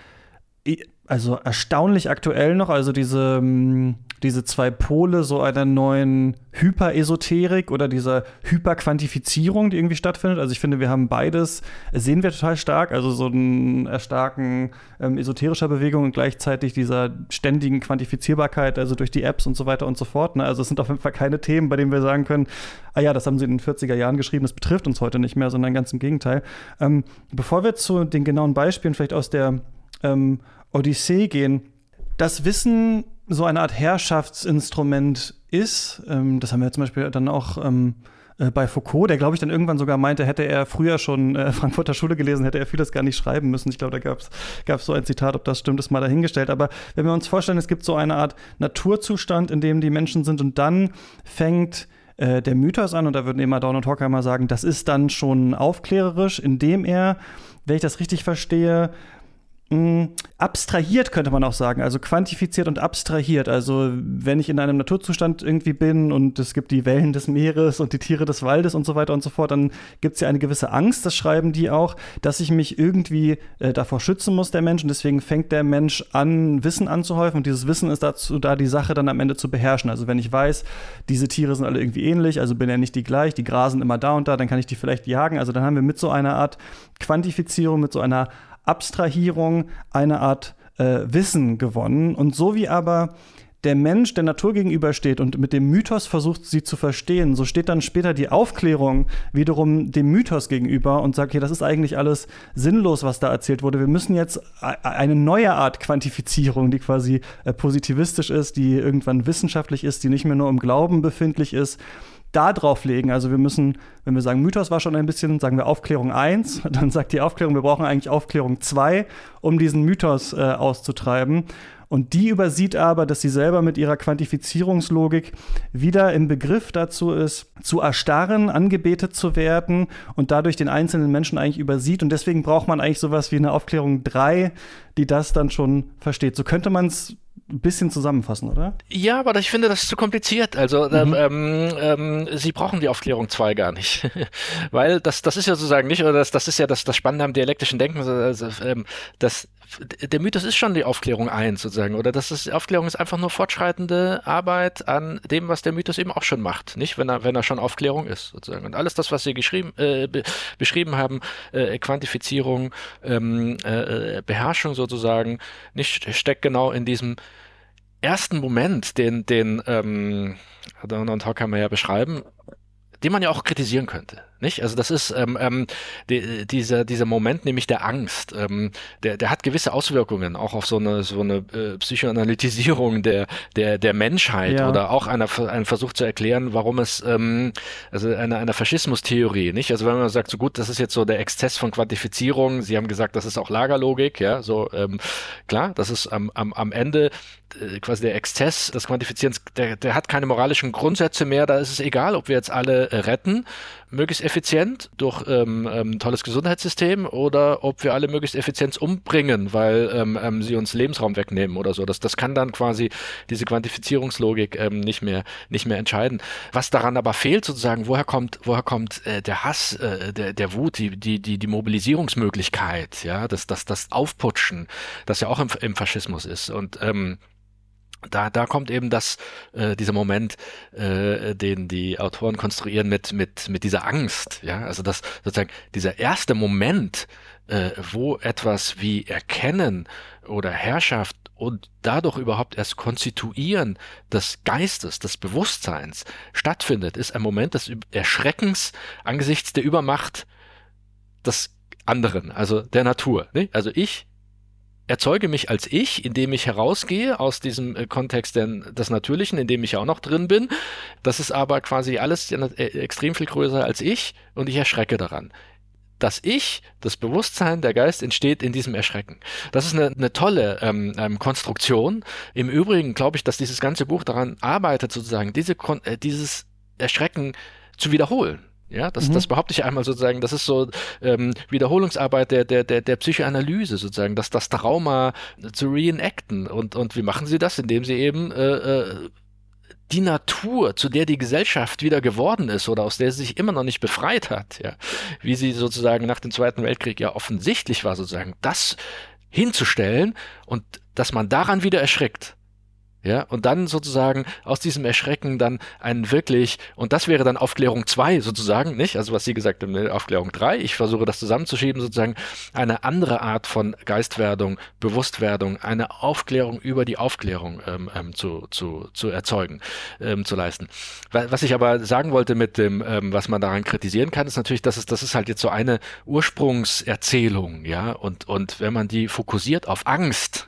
also erstaunlich aktuell noch, also diese zwei Pole so einer neuen Hyperesoterik oder dieser Hyperquantifizierung, die irgendwie stattfindet. Also ich finde, wir haben beides, sehen wir total stark, also so ein Erstarken esoterischer Bewegung und gleichzeitig dieser ständigen Quantifizierbarkeit, also durch die Apps und so weiter und so fort. Ne? Also es sind auf jeden Fall keine Themen, bei denen wir sagen können, das haben sie in den 40er Jahren geschrieben, das betrifft uns heute nicht mehr, sondern ganz im Gegenteil. Bevor wir zu den genauen Beispielen vielleicht aus der Odyssee gehen, das Wissen so eine Art Herrschaftsinstrument ist, das haben wir zum Beispiel dann auch bei Foucault, der, glaube ich, dann irgendwann sogar meinte, hätte er früher schon Frankfurter Schule gelesen, hätte er vieles gar nicht schreiben müssen. Ich glaube, da gab's so ein Zitat, ob das stimmt, ist mal dahingestellt. Aber wenn wir uns vorstellen, es gibt so eine Art Naturzustand, in dem die Menschen sind und dann fängt der Mythos an, und da würden eben Adorno und Horkheimer sagen, das ist dann schon aufklärerisch, indem er, wenn ich das richtig verstehe, abstrahiert, könnte man auch sagen, also quantifiziert und abstrahiert. Also wenn ich in einem Naturzustand irgendwie bin und es gibt die Wellen des Meeres und die Tiere des Waldes und so weiter und so fort, dann gibt es ja eine gewisse Angst, das schreiben die auch, dass ich mich irgendwie davor schützen muss, der Mensch, und deswegen fängt der Mensch an, Wissen anzuhäufen, und dieses Wissen ist dazu da, die Sache dann am Ende zu beherrschen. Also wenn ich weiß, diese Tiere sind alle irgendwie ähnlich, also bin ja nicht die gleich, die grasen immer da und da, dann kann ich die vielleicht jagen. Also dann haben wir mit so einer Art Quantifizierung, mit so einer Abstrahierung eine Art Wissen gewonnen. Und so wie aber der Mensch der Natur gegenübersteht und mit dem Mythos versucht, sie zu verstehen, so steht dann später die Aufklärung wiederum dem Mythos gegenüber und sagt, okay, das ist eigentlich alles sinnlos, was da erzählt wurde. Wir müssen jetzt eine neue Art Quantifizierung, die quasi positivistisch ist, die irgendwann wissenschaftlich ist, die nicht mehr nur im Glauben befindlich ist, da drauf legen. Also wir müssen, wenn wir sagen, Mythos war schon ein bisschen, sagen wir Aufklärung 1, dann sagt die Aufklärung, wir brauchen eigentlich Aufklärung 2, um diesen Mythos auszutreiben. Und die übersieht aber, dass sie selber mit ihrer Quantifizierungslogik wieder im Begriff dazu ist, zu erstarren, angebetet zu werden und dadurch den einzelnen Menschen eigentlich übersieht. Und deswegen braucht man eigentlich sowas wie eine Aufklärung 3, die das dann schon versteht. So könnte man es ein bisschen zusammenfassen, oder? Ja, aber ich finde, das ist zu kompliziert. Also Sie brauchen die Aufklärung 2 gar nicht. Weil das ist ja sozusagen nicht, oder das ist ja das Spannende am dialektischen Denken, also, der Mythos ist schon die Aufklärung 1 sozusagen, oder Aufklärung ist einfach nur fortschreitende Arbeit an dem, was der Mythos eben auch schon macht, nicht? Wenn er schon Aufklärung ist sozusagen. Und alles das, was Sie beschrieben haben, Quantifizierung, Beherrschung sozusagen, nicht steckt genau in diesem ersten Moment, den Adorno und Horkheimer ja beschreiben, den man ja auch kritisieren könnte, nicht? Also das ist dieser Moment nämlich der Angst, der hat gewisse Auswirkungen auch auf so eine Psychoanalytisierung der Menschheit, ja. oder auch einen Versuch zu erklären, warum es also einer Faschismustheorie, nicht? Also wenn man sagt, so gut, das ist jetzt so der Exzess von Quantifizierung, Sie haben gesagt, das ist auch Lagerlogik, ja, so klar, das ist am Ende quasi der Exzess des Quantifizierens, der hat keine moralischen Grundsätze mehr, da ist es egal, ob wir jetzt alle retten, möglichst effizient durch tolles Gesundheitssystem, oder ob wir alle möglichst effizient umbringen, weil sie uns Lebensraum wegnehmen oder so. Das kann dann quasi diese Quantifizierungslogik nicht mehr entscheiden. Was daran aber fehlt sozusagen, woher kommt der Hass, der Wut, die Mobilisierungsmöglichkeit, ja, das Aufputschen, das ja auch im Faschismus ist. Und da kommt eben dieser Moment, den die Autoren konstruieren mit dieser Angst, ja, also das sozusagen dieser erste Moment, wo etwas wie Erkennen oder Herrschaft und dadurch überhaupt erst Konstituieren des Geistes, des Bewusstseins stattfindet, ist ein Moment des Erschreckens angesichts der Übermacht des anderen, also der Natur, ne? Also ich erzeuge mich als ich, indem ich herausgehe aus diesem Kontext des Natürlichen, in dem ich auch noch drin bin. Das ist aber quasi alles extrem viel größer als ich, und ich erschrecke daran. Das Ich, das Bewusstsein, der Geist entsteht in diesem Erschrecken. Das ist eine tolle Konstruktion. Im Übrigen glaube ich, dass dieses ganze Buch daran arbeitet, sozusagen dieses Erschrecken zu wiederholen. Ja, das behaupte ich einmal sozusagen, das ist so Wiederholungsarbeit der Psychoanalyse sozusagen, das Trauma zu reenacten. Und wie machen sie das? Indem sie eben die Natur, zu der die Gesellschaft wieder geworden ist oder aus der sie sich immer noch nicht befreit hat, ja, wie sie sozusagen nach dem Zweiten Weltkrieg ja offensichtlich war, sozusagen, das hinzustellen und dass man daran wieder erschrickt. Ja, und dann sozusagen aus diesem Erschrecken dann und das wäre dann Aufklärung 2 sozusagen, nicht? Also was Sie gesagt haben, Aufklärung 3, ich versuche das zusammenzuschieben, sozusagen eine andere Art von Geistwerdung, Bewusstwerdung, eine Aufklärung über die Aufklärung zu erzeugen, zu leisten. Was ich aber sagen wollte mit dem, was man daran kritisieren kann, ist natürlich, das ist halt jetzt so eine Ursprungserzählung, ja, und wenn man die fokussiert auf Angst,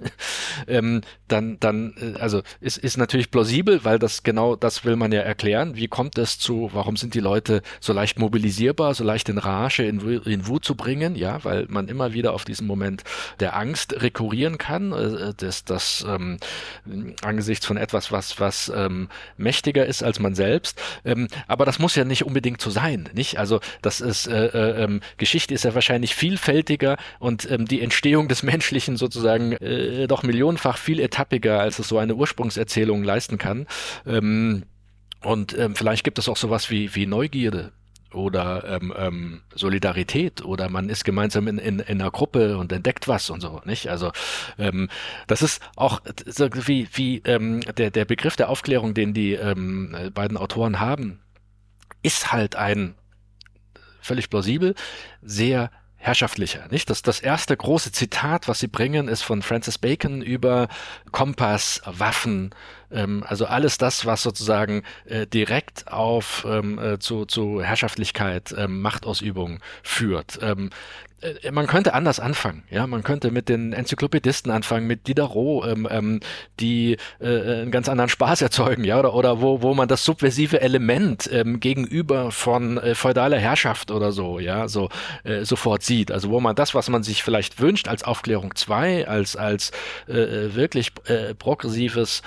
also ist natürlich plausibel, weil das will man ja erklären. Wie kommt es warum sind die Leute so leicht mobilisierbar, so leicht in Rage, in Wut zu bringen? Ja, weil man immer wieder auf diesen Moment der Angst rekurrieren kann, angesichts von etwas, was mächtiger ist als man selbst. Aber das muss ja nicht unbedingt so sein, nicht? Also das ist Geschichte ist ja wahrscheinlich vielfältiger und die Entstehung des Menschlichen sozusagen doch millionenfach viel etappiger, als es so eine Ursprungserzählung leisten kann. Vielleicht gibt es auch sowas wie Neugierde oder Solidarität, oder man ist gemeinsam in einer Gruppe und entdeckt was und so, nicht? Also das ist auch so wie der Begriff der Aufklärung, den die beiden Autoren haben, ist halt ein völlig plausibel, sehr herrschaftlicher, nicht? Das erste große Zitat, was sie bringen, ist von Francis Bacon über Kompass, Waffen, also alles das, was sozusagen direkt zu Herrschaftlichkeit, Machtausübung führt. Man könnte anders anfangen, ja, man könnte mit den Enzyklopädisten anfangen, mit Diderot, die einen ganz anderen Spaß erzeugen, ja, oder wo man das subversive Element gegenüber von feudaler Herrschaft oder so, ja, sofort sieht. Also wo man das, was man sich vielleicht wünscht als Aufklärung 2, als wirklich progressives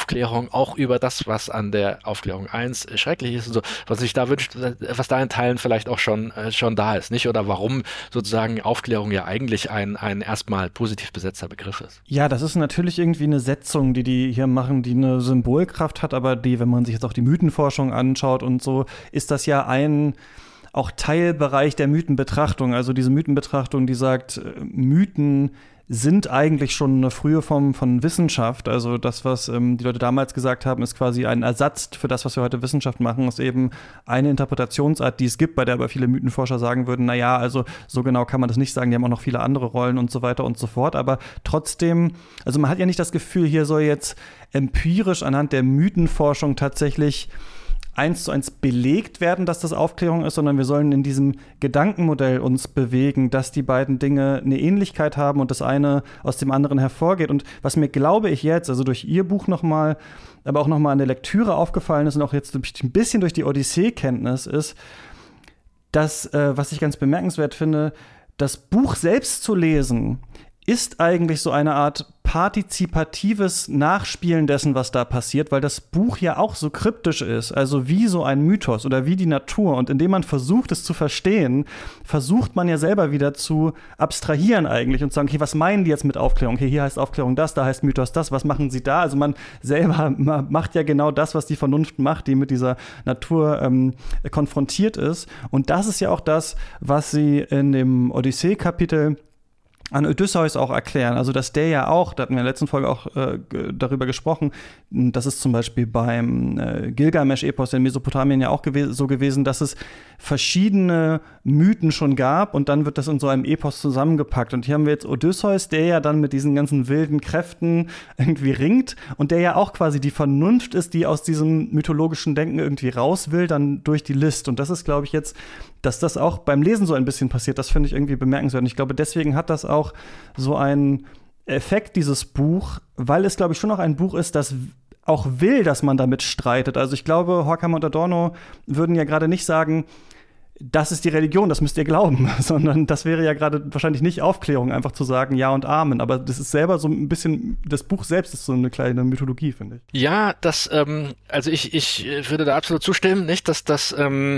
Aufklärung auch über das, was an der Aufklärung 1 schrecklich ist und so, was sich da wünscht, was da in Teilen vielleicht auch schon da ist, nicht? Oder warum sozusagen Aufklärung ja eigentlich ein erstmal positiv besetzter Begriff ist. Ja, das ist natürlich irgendwie eine Setzung, die hier machen, die eine Symbolkraft hat, aber die, wenn man sich jetzt auch die Mythenforschung anschaut und so, ist das ja ein auch Teilbereich der Mythenbetrachtung. Also diese Mythenbetrachtung, die sagt, Mythen sind eigentlich schon eine frühe Form von Wissenschaft. Also das, was die Leute damals gesagt haben, ist quasi ein Ersatz für das, was wir heute Wissenschaft machen, ist eben eine Interpretationsart, die es gibt, bei der aber viele Mythenforscher sagen würden, naja, also so genau kann man das nicht sagen, die haben auch noch viele andere Rollen und so weiter und so fort. Aber trotzdem, also man hat ja nicht das Gefühl, hier soll jetzt empirisch anhand der Mythenforschung tatsächlich 1:1 belegt werden, dass das Aufklärung ist, sondern wir sollen in diesem Gedankenmodell uns bewegen, dass die beiden Dinge eine Ähnlichkeit haben und das eine aus dem anderen hervorgeht. Und was mir, glaube ich, jetzt, also durch Ihr Buch nochmal, aber auch nochmal an der Lektüre aufgefallen ist und auch jetzt ein bisschen durch die Odyssee-Kenntnis ist, dass, was ich ganz bemerkenswert finde, das Buch selbst zu lesen, ist eigentlich so eine Art partizipatives Nachspielen dessen, was da passiert, weil das Buch ja auch so kryptisch ist, also wie so ein Mythos oder wie die Natur. Und indem man versucht, es zu verstehen, versucht man ja selber wieder zu abstrahieren eigentlich und zu sagen, okay, was meinen die jetzt mit Aufklärung? Okay, hier heißt Aufklärung das, da heißt Mythos das, was machen sie da? Also man selber macht ja genau das, was die Vernunft macht, die mit dieser Natur konfrontiert ist. Und das ist ja auch das, was sie in dem Odyssee-Kapitel an Odysseus auch erklären. Also, dass der ja auch, da hatten wir in der letzten Folge auch darüber gesprochen, das ist zum Beispiel beim Gilgamesch-Epos in Mesopotamien ja auch so gewesen, dass es verschiedene Mythen schon gab und dann wird das in so einem Epos zusammengepackt. Und hier haben wir jetzt Odysseus, der ja dann mit diesen ganzen wilden Kräften irgendwie ringt und der ja auch quasi die Vernunft ist, die aus diesem mythologischen Denken irgendwie raus will, dann durch die List. Und das ist, glaube ich, jetzt, dass das auch beim Lesen so ein bisschen passiert, das finde ich irgendwie bemerkenswert. Und ich glaube, deswegen hat das auch so einen Effekt, dieses Buch, weil es, glaube ich, schon auch ein Buch ist, das auch will, dass man damit streitet. Also ich glaube, Horkheimer und Adorno würden ja gerade nicht sagen, das ist die Religion, das müsst ihr glauben, sondern das wäre ja gerade wahrscheinlich nicht Aufklärung, einfach zu sagen Ja und Amen. Aber das ist selber so ein bisschen, das Buch selbst ist so eine kleine Mythologie, finde ich. Ja, also ich würde da absolut zustimmen, nicht, dass das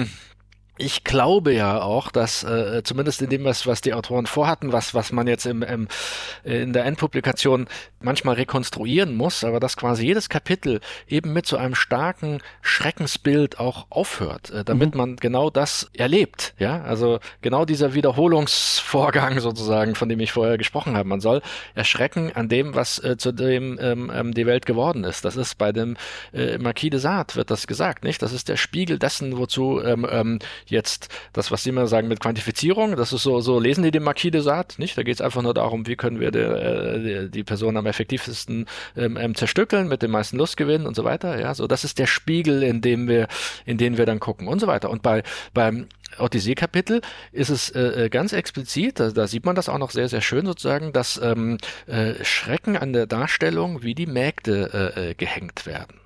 ich glaube ja auch, dass zumindest in dem, was die Autoren vorhatten, was man jetzt in der Endpublikation manchmal rekonstruieren muss, aber dass quasi jedes Kapitel eben mit so einem starken Schreckensbild auch aufhört, damit man genau das erlebt. Ja, also genau dieser Wiederholungsvorgang sozusagen, von dem ich vorher gesprochen habe. Man soll erschrecken an dem, was zu dem die Welt geworden ist. Das ist bei dem Marquis de Sade wird das gesagt, nicht? Das ist der Spiegel dessen, wozu jetzt das, was Sie immer sagen mit Quantifizierung, das ist so lesen die den Marquis de Sade, nicht? Da geht es einfach nur darum, wie können wir die Person am effektivsten zerstückeln, mit dem meisten Lustgewinn und so weiter. Ja, so das ist der Spiegel, in den wir dann gucken und so weiter. Und beim Odyssee-Kapitel ist es ganz explizit, da sieht man das auch noch sehr, sehr schön sozusagen, dass Schrecken an der Darstellung, wie die Mägde gehängt werden.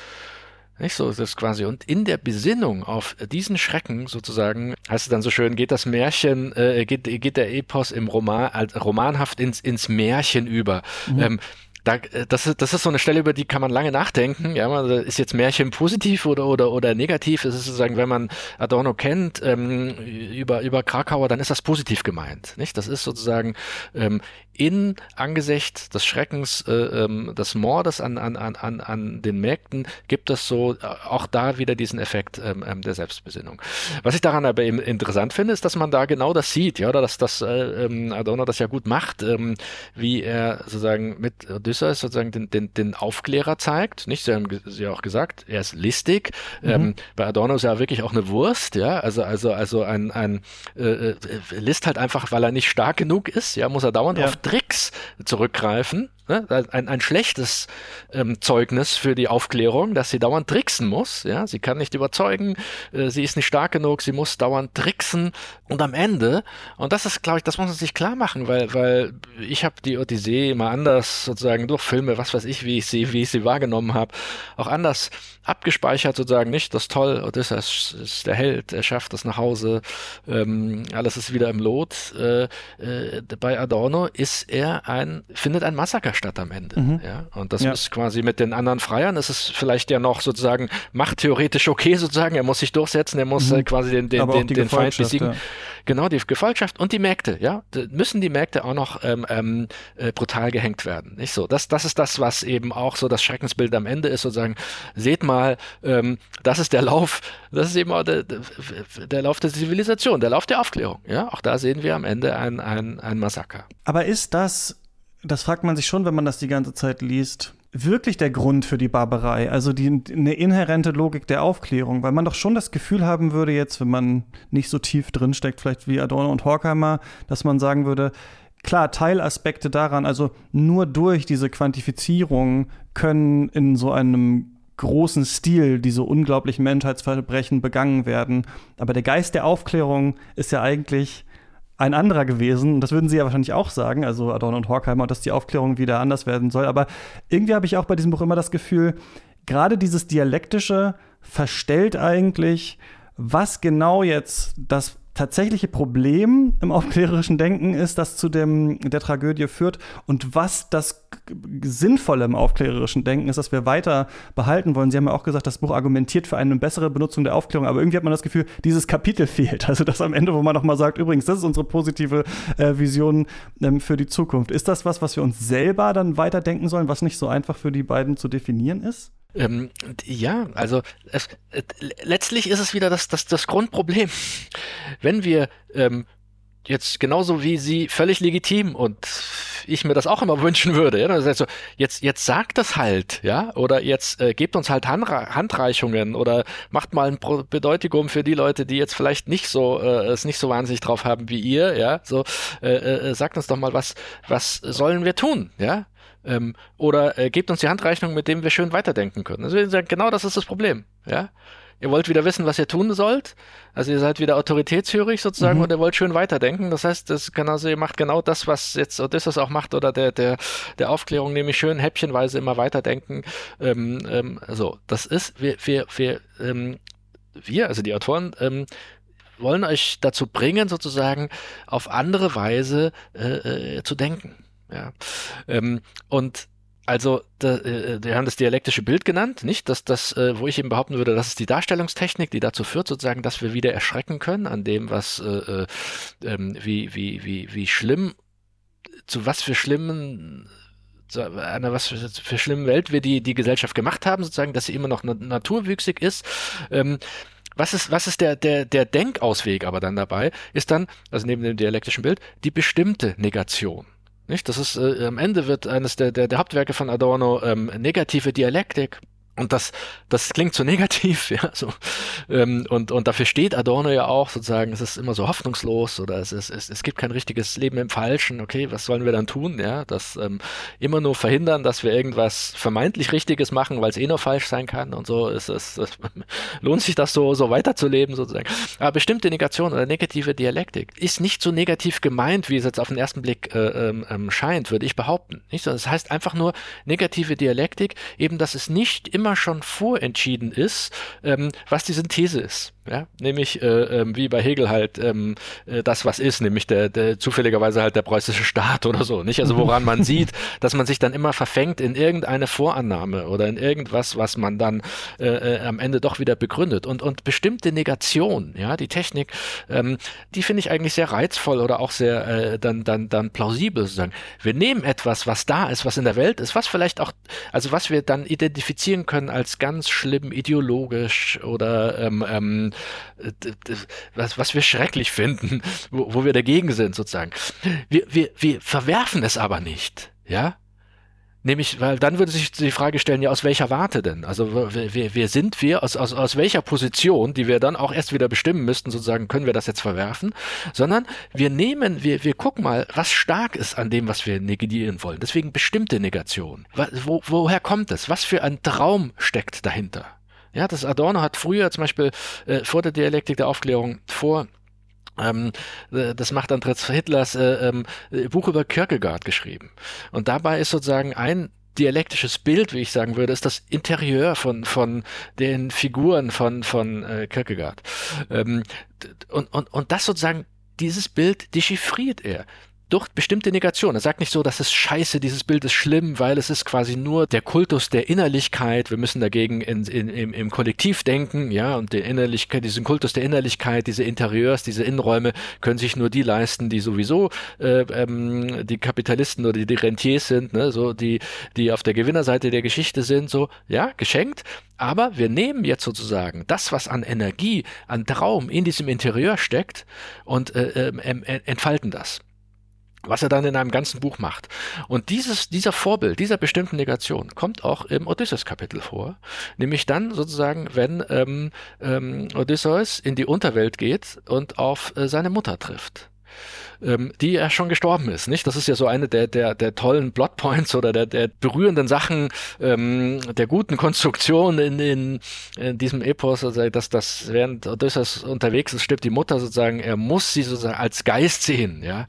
Nicht so ist das quasi. Und in der Besinnung auf diesen Schrecken sozusagen, heißt es dann so schön, geht das Märchen, geht der Epos im Roman, romanhaft ins Märchen über. Mhm. Das ist so eine Stelle, über die kann man lange nachdenken. Ja, ist jetzt Märchen positiv oder negativ? Es ist sozusagen, wenn man Adorno kennt, über Krakauer, dann ist das positiv gemeint, nicht? Das ist sozusagen, in Angesichts des Schreckens, des Mordes an den Mägden gibt es so auch da wieder diesen Effekt der Selbstbesinnung. Was ich daran aber eben interessant finde, ist, dass man da genau das sieht, ja, oder dass Adorno das ja gut macht, wie er sozusagen mit Odysseus sozusagen den Aufklärer zeigt, nicht? Sie haben ja auch gesagt, er ist listig. Bei Adorno ist er wirklich auch eine Wurst, ja, also ein List halt einfach, weil er nicht stark genug ist, ja, muss er dauernd auf Tricks zurückgreifen. Ne? Ein schlechtes Zeugnis für die Aufklärung, dass sie dauernd tricksen muss. Ja? Sie kann nicht überzeugen, sie ist nicht stark genug, sie muss dauernd tricksen. Und am Ende, und das ist, glaube ich, das muss man sich klar machen, weil ich habe die Odyssee immer anders sozusagen durch Filme, was weiß ich, wie ich sie wahrgenommen habe, auch anders abgespeichert sozusagen, nicht? Das ist toll, Odysseus ist der Held, er schafft das nach Hause, alles ist wieder im Lot. Bei Adorno findet ein Massaker statt am Ende. Ja? Und das ist quasi mit den anderen Freiern, es ist vielleicht ja noch sozusagen machttheoretisch okay sozusagen, er muss sich durchsetzen, er muss quasi den Feind besiegen. Ja. Genau, die Gefolgschaft und die Mägde, ja, müssen die Mägde auch noch brutal gehängt werden. Nicht so? Das ist das, was eben auch so das Schreckensbild am Ende ist, sozusagen, seht mal, das ist der Lauf, das ist eben auch der Lauf der Zivilisation, der Lauf der Aufklärung. Ja? Auch da sehen wir am Ende ein Massaker. Aber ist das fragt man sich schon, wenn man das die ganze Zeit liest, wirklich der Grund für die Barbarei? Also eine inhärente Logik der Aufklärung, weil man doch schon das Gefühl haben würde jetzt, wenn man nicht so tief drinsteckt, vielleicht wie Adorno und Horkheimer, dass man sagen würde, klar, Teilaspekte daran, also nur durch diese Quantifizierung können in so einem großen Stil diese unglaublichen Menschheitsverbrechen begangen werden. Aber der Geist der Aufklärung ist ja eigentlich ein anderer gewesen. Das würden Sie ja wahrscheinlich auch sagen, also Adorno und Horkheimer, dass die Aufklärung wieder anders werden soll. Aber irgendwie habe ich auch bei diesem Buch immer das Gefühl, gerade dieses Dialektische verstellt eigentlich, was genau jetzt das tatsächliche Problem im aufklärerischen Denken ist, das zu der Tragödie führt und was das Sinnvolle im aufklärerischen Denken ist, das wir weiter behalten wollen. Sie haben ja auch gesagt, das Buch argumentiert für eine bessere Benutzung der Aufklärung, aber irgendwie hat man das Gefühl, dieses Kapitel fehlt. Also das am Ende, wo man nochmal sagt, übrigens, das ist unsere positive Vision für die Zukunft. Ist das was wir uns selber dann weiterdenken sollen, was nicht so einfach für die beiden zu definieren ist? Ja, also letztlich ist es wieder das Grundproblem. Wenn wir jetzt genauso wie Sie völlig legitim und ich mir das auch immer wünschen würde, ja, das heißt so, jetzt sagt das halt, ja, oder jetzt gebt uns halt Handreichungen oder macht mal ein Bedeutigung für die Leute, die jetzt vielleicht nicht so es nicht so wahnsinnig drauf haben wie ihr, ja, so sagt uns doch mal, was sollen wir tun, ja? Oder gebt uns die Handreichung, mit dem wir schön weiterdenken können. Also genau das ist das Problem. Ja? Ihr wollt wieder wissen, was ihr tun sollt. Also ihr seid wieder autoritätshörig sozusagen und ihr wollt schön weiterdenken. Das heißt, ihr macht genau das, was jetzt Odysseus auch macht oder der Aufklärung, nämlich schön häppchenweise immer weiterdenken. So, das ist, wir, also die Autoren, wollen euch dazu bringen, sozusagen auf andere Weise zu denken. Ja, und also, wir haben das dialektische Bild genannt, nicht? Wo ich eben behaupten würde, das ist die Darstellungstechnik, die dazu führt, sozusagen, dass wir wieder erschrecken können an dem, was, wie schlimm, zu was für schlimmen, was für schlimmen Welt wir die Gesellschaft gemacht haben, sozusagen, dass sie immer noch naturwüchsig ist. Was ist der Denkausweg aber dann dabei? Ist dann, also neben dem dialektischen Bild, die bestimmte Negation. Nicht? Das ist, am Ende wird eines der Hauptwerke von Adorno negative Dialektik. Und das klingt so negativ, ja, so. Und dafür steht Adorno ja auch, sozusagen, es ist immer so hoffnungslos oder es gibt kein richtiges Leben im Falschen, okay, was sollen wir dann tun, ja, das immer nur verhindern, dass wir irgendwas vermeintlich Richtiges machen, weil es nur falsch sein kann und so, lohnt sich das so weiterzuleben, sozusagen. Aber bestimmte Negation oder negative Dialektik ist nicht so negativ gemeint, wie es jetzt auf den ersten Blick scheint, würde ich behaupten. Nicht? Das heißt einfach nur negative Dialektik, eben, dass es nicht immer schon vorentschieden ist, was die Synthese ist. Ja? Nämlich, wie bei Hegel halt, das, was ist, nämlich der zufälligerweise halt der preußische Staat oder so. Nicht? Also woran man sieht, dass man sich dann immer verfängt in irgendeine Vorannahme oder in irgendwas, was man dann am Ende doch wieder begründet. Und bestimmte Negation, ja, die Technik, die finde ich eigentlich sehr reizvoll oder auch sehr dann plausibel sozusagen. Wir nehmen etwas, was da ist, was in der Welt ist, was vielleicht auch, also was wir dann identifizieren können als ganz schlimm ideologisch oder was wir schrecklich finden, wo wir dagegen sind sozusagen. Wir verwerfen es aber nicht, ja? Nämlich, weil dann würde sich die Frage stellen, ja, aus welcher Warte denn? Also wer sind wir, aus welcher Position, die wir dann auch erst wieder bestimmen müssten, sozusagen, können wir das jetzt verwerfen? Sondern wir gucken mal, was stark ist an dem, was wir negieren wollen. Deswegen bestimmte Negation. Woher kommt es? Was für ein Traum steckt dahinter? Ja, das Adorno hat früher zum Beispiel vor der Dialektik der Aufklärung, das macht Andres Hitlers Buch über Kierkegaard geschrieben. Und dabei ist sozusagen ein dialektisches Bild, wie ich sagen würde, ist das Interieur von den Figuren von Kierkegaard. Und das sozusagen, dieses Bild dechiffriert er. durch bestimmte Negationen. Er sagt nicht so, das ist scheiße, dieses Bild ist schlimm, weil es ist quasi nur der Kultus der Innerlichkeit. Wir müssen dagegen im Kollektiv denken, ja, und der Innerlichkeit, diesen Kultus der Innerlichkeit, diese Interieurs, diese Innenräume können sich nur die leisten, die sowieso die Kapitalisten oder die Rentiers sind, ne, so die auf der Gewinnerseite der Geschichte sind, so, ja, geschenkt. Aber wir nehmen jetzt sozusagen das, was an Energie, an Traum in diesem Interieur steckt und entfalten das. Was er dann in einem ganzen Buch macht. Und dieser Vorbild, dieser bestimmten Negation kommt auch im Odysseus-Kapitel vor. Nämlich dann sozusagen, wenn Odysseus in die Unterwelt geht und auf seine Mutter trifft. Die ja schon gestorben ist, nicht? Das ist ja so eine der tollen Plotpoints oder der berührenden Sachen der guten Konstruktion in diesem Epos, also dass während Odysseus unterwegs ist, stirbt die Mutter sozusagen, er muss sie sozusagen als Geist sehen, ja.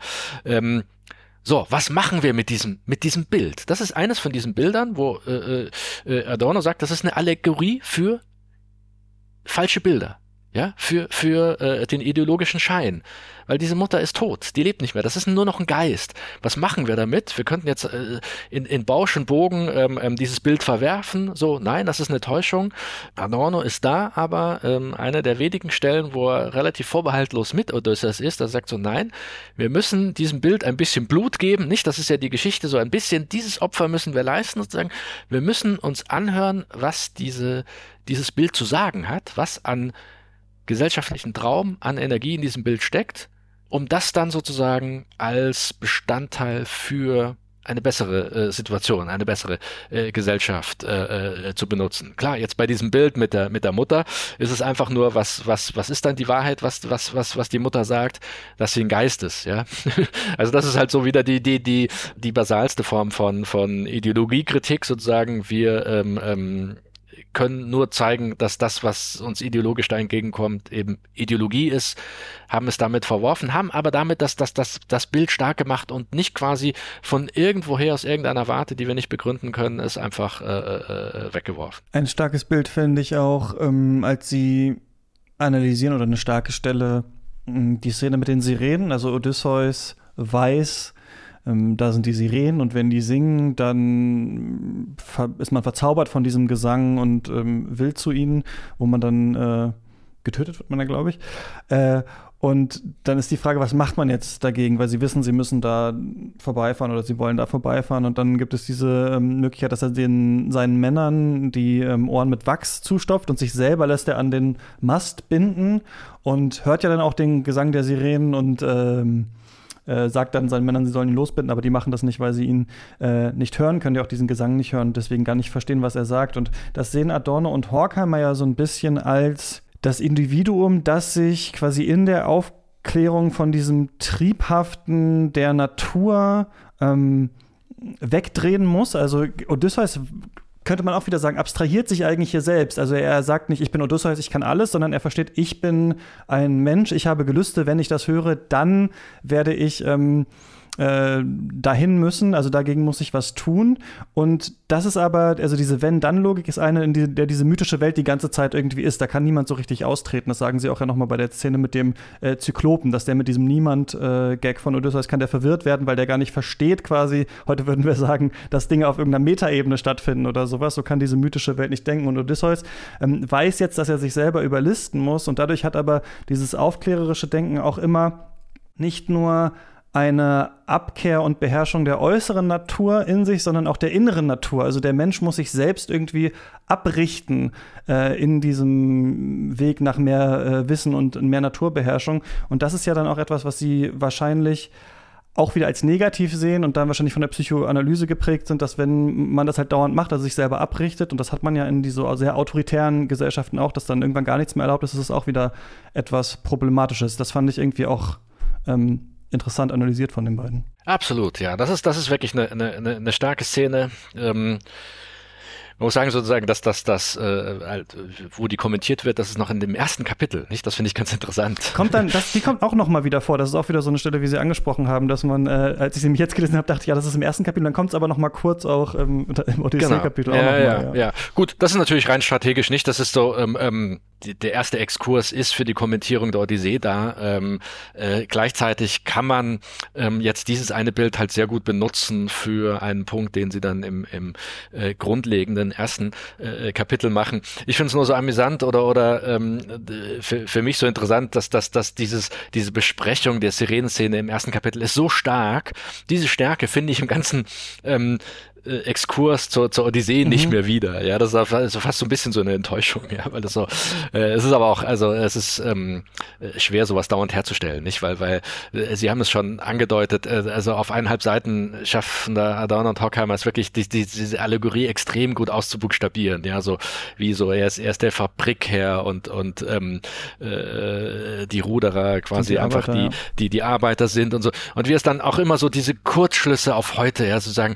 So, was machen wir mit diesem Bild? Das ist eines von diesen Bildern, wo Adorno sagt, das ist eine Allegorie für falsche Bilder. Ja, für den ideologischen Schein. Weil diese Mutter ist tot, die lebt nicht mehr. Das ist nur noch ein Geist. Was machen wir damit? Wir könnten jetzt in Bausch und Bogen dieses Bild verwerfen. So, nein, das ist eine Täuschung. Adorno ist da, aber eine der wenigen Stellen, wo er relativ vorbehaltlos mit Odysseus ist, er sagt so, nein, wir müssen diesem Bild ein bisschen Blut geben. Nicht, das ist ja die Geschichte, so ein bisschen, dieses Opfer müssen wir leisten, sozusagen. Wir müssen uns anhören, was dieses Bild zu sagen hat, was an gesellschaftlichen Traum an Energie in diesem Bild steckt, um das dann sozusagen als Bestandteil für eine bessere Situation, eine bessere Gesellschaft zu benutzen. Klar, jetzt bei diesem Bild mit der Mutter ist es einfach nur, was ist dann die Wahrheit, was die Mutter sagt, dass sie ein Geist ist, ja. Also das ist halt so wieder die basalste Form von Ideologiekritik sozusagen. Wir können nur zeigen, dass das, was uns ideologisch da entgegenkommt, eben Ideologie ist, haben es damit verworfen, haben aber damit das Bild stark gemacht und nicht quasi von irgendwoher aus irgendeiner Warte, die wir nicht begründen können, es einfach weggeworfen. Ein starkes Bild finde ich auch, als sie analysieren oder eine starke Stelle, die Szene mit den Sirenen, also Odysseus weiß, da sind die Sirenen und wenn die singen, dann ist man verzaubert von diesem Gesang und will zu ihnen, wo man dann getötet wird, man da, glaube ich. Und dann ist die Frage, was macht man jetzt dagegen? Weil sie wissen, sie müssen da vorbeifahren oder sie wollen da vorbeifahren. Und dann gibt es diese Möglichkeit, dass er seinen Männern die Ohren mit Wachs zustopft und sich selber lässt er an den Mast binden und hört ja dann auch den Gesang der Sirenen und sagt dann seinen Männern, sie sollen ihn losbinden, aber die machen das nicht, weil sie ihn nicht hören, können ja auch diesen Gesang nicht hören und deswegen gar nicht verstehen, was er sagt. Und das sehen Adorno und Horkheimer ja so ein bisschen als das Individuum, das sich quasi in der Aufklärung von diesem Triebhaften der Natur wegdrehen muss. Also Odysseus, könnte man auch wieder sagen, abstrahiert sich eigentlich hier selbst. Also er sagt nicht, ich bin Odysseus, ich kann alles, sondern er versteht, ich bin ein Mensch, ich habe Gelüste, wenn ich das höre, dann werde ich dahin müssen, also dagegen muss ich was tun. Und das ist aber, also diese Wenn-Dann-Logik ist eine, in der diese mythische Welt die ganze Zeit irgendwie ist. Da kann niemand so richtig austreten. Das sagen sie auch ja nochmal bei der Szene mit dem Zyklopen, dass der mit diesem Niemand-Gag von Odysseus kann der verwirrt werden, weil der gar nicht versteht quasi, heute würden wir sagen, dass Dinge auf irgendeiner Metaebene stattfinden oder sowas. So kann diese mythische Welt nicht denken. Und Odysseus weiß jetzt, dass er sich selber überlisten muss und dadurch hat aber dieses aufklärerische Denken auch immer nicht nur eine Abkehr und Beherrschung der äußeren Natur in sich, sondern auch der inneren Natur. Also der Mensch muss sich selbst irgendwie abrichten in diesem Weg nach mehr Wissen und mehr Naturbeherrschung. Und das ist ja dann auch etwas, was sie wahrscheinlich auch wieder als negativ sehen und dann wahrscheinlich von der Psychoanalyse geprägt sind, dass wenn man das halt dauernd macht, also sich selber abrichtet, und das hat man ja in diese sehr autoritären Gesellschaften auch, dass dann irgendwann gar nichts mehr erlaubt ist, ist es auch wieder etwas Problematisches. Das fand ich irgendwie auch interessant analysiert von den beiden. Absolut, ja. Das ist wirklich eine starke Szene. Man muss sagen, sozusagen, dass das, wo die kommentiert wird, das ist noch in dem ersten Kapitel, nicht? Das finde ich ganz interessant. Die kommt auch noch mal wieder vor. Das ist auch wieder so eine Stelle, wie Sie angesprochen haben, dass man, als ich sie mich jetzt gelesen habe, dachte ich, ja, das ist im ersten Kapitel, dann kommt es aber noch mal kurz auch im Odyssee-Kapitel auch noch mal. Ja. Gut, das ist natürlich rein strategisch nicht. Das ist so, der erste Exkurs ist für die Kommentierung der Odyssee da. Gleichzeitig kann man jetzt dieses eine Bild halt sehr gut benutzen für einen Punkt, den Sie dann im grundlegenden ersten Kapitel machen. Ich finde es nur so amüsant oder für mich so interessant, dass diese Besprechung der Sirenenszene im ersten Kapitel ist so stark. Diese Stärke finde ich im ganzen Exkurs zur Odyssee nicht mehr wieder. Ja, das ist also fast so ein bisschen so eine Enttäuschung, ja, weil das so, es ist aber auch, also es ist schwer, sowas dauernd herzustellen, nicht, weil Sie haben es schon angedeutet, also auf 1,5 Seiten schaffen da Adorno und Horkheimer es wirklich, diese Allegorie extrem gut auszubuchstabieren, ja, so wie so, er ist der Fabrikherr und die Ruderer quasi einfach die Arbeiter sind und so. Und wie es dann auch immer so diese Kurzschlüsse auf heute, ja, sozusagen,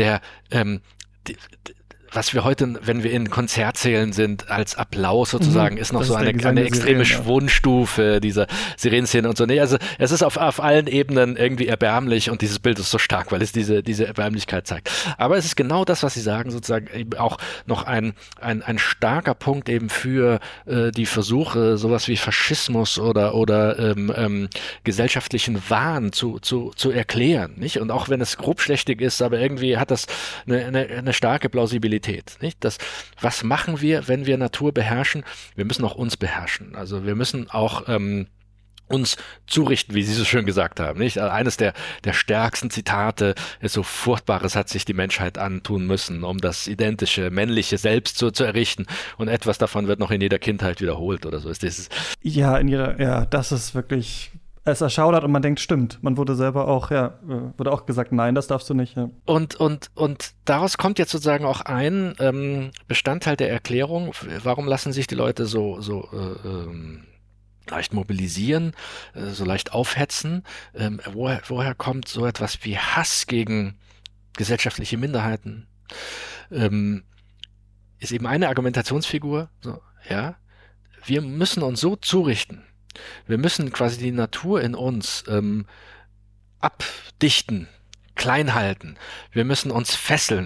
was wir heute, wenn wir in Konzertsälen sind, als Applaus sozusagen, ist noch so eine extreme Schwundstufe dieser Sirenenszene und so. Nee, also es ist auf allen Ebenen irgendwie erbärmlich und dieses Bild ist so stark, weil es diese Erbärmlichkeit zeigt. Aber es ist genau das, was Sie sagen, sozusagen eben auch noch ein starker Punkt eben für die Versuche, sowas wie Faschismus oder gesellschaftlichen Wahn zu erklären, nicht? Und auch wenn es grobschlächtig ist, aber irgendwie hat das eine starke Plausibilität. Nicht? Was machen wir, wenn wir Natur beherrschen? Wir müssen auch uns beherrschen. Also wir müssen auch uns zurichten, wie Sie so schön gesagt haben. Nicht? Eines der stärksten Zitate ist: so Furchtbares hat sich die Menschheit antun müssen, um das identische männliche Selbst zu errichten. Und etwas davon wird noch in jeder Kindheit wiederholt oder so ist dieses. Ja, das ist wirklich. Es erschaudert und man denkt, stimmt. Man wurde selber auch, wurde auch gesagt, nein, das darfst du nicht. Ja. Und daraus kommt jetzt sozusagen auch ein Bestandteil der Erklärung, warum lassen sich die Leute so leicht mobilisieren, so leicht aufhetzen. Woher kommt so etwas wie Hass gegen gesellschaftliche Minderheiten? Ist eben eine Argumentationsfigur, so, ja. Wir müssen uns so zurichten. Wir müssen quasi die Natur in uns abdichten, klein halten. Wir müssen uns fesseln.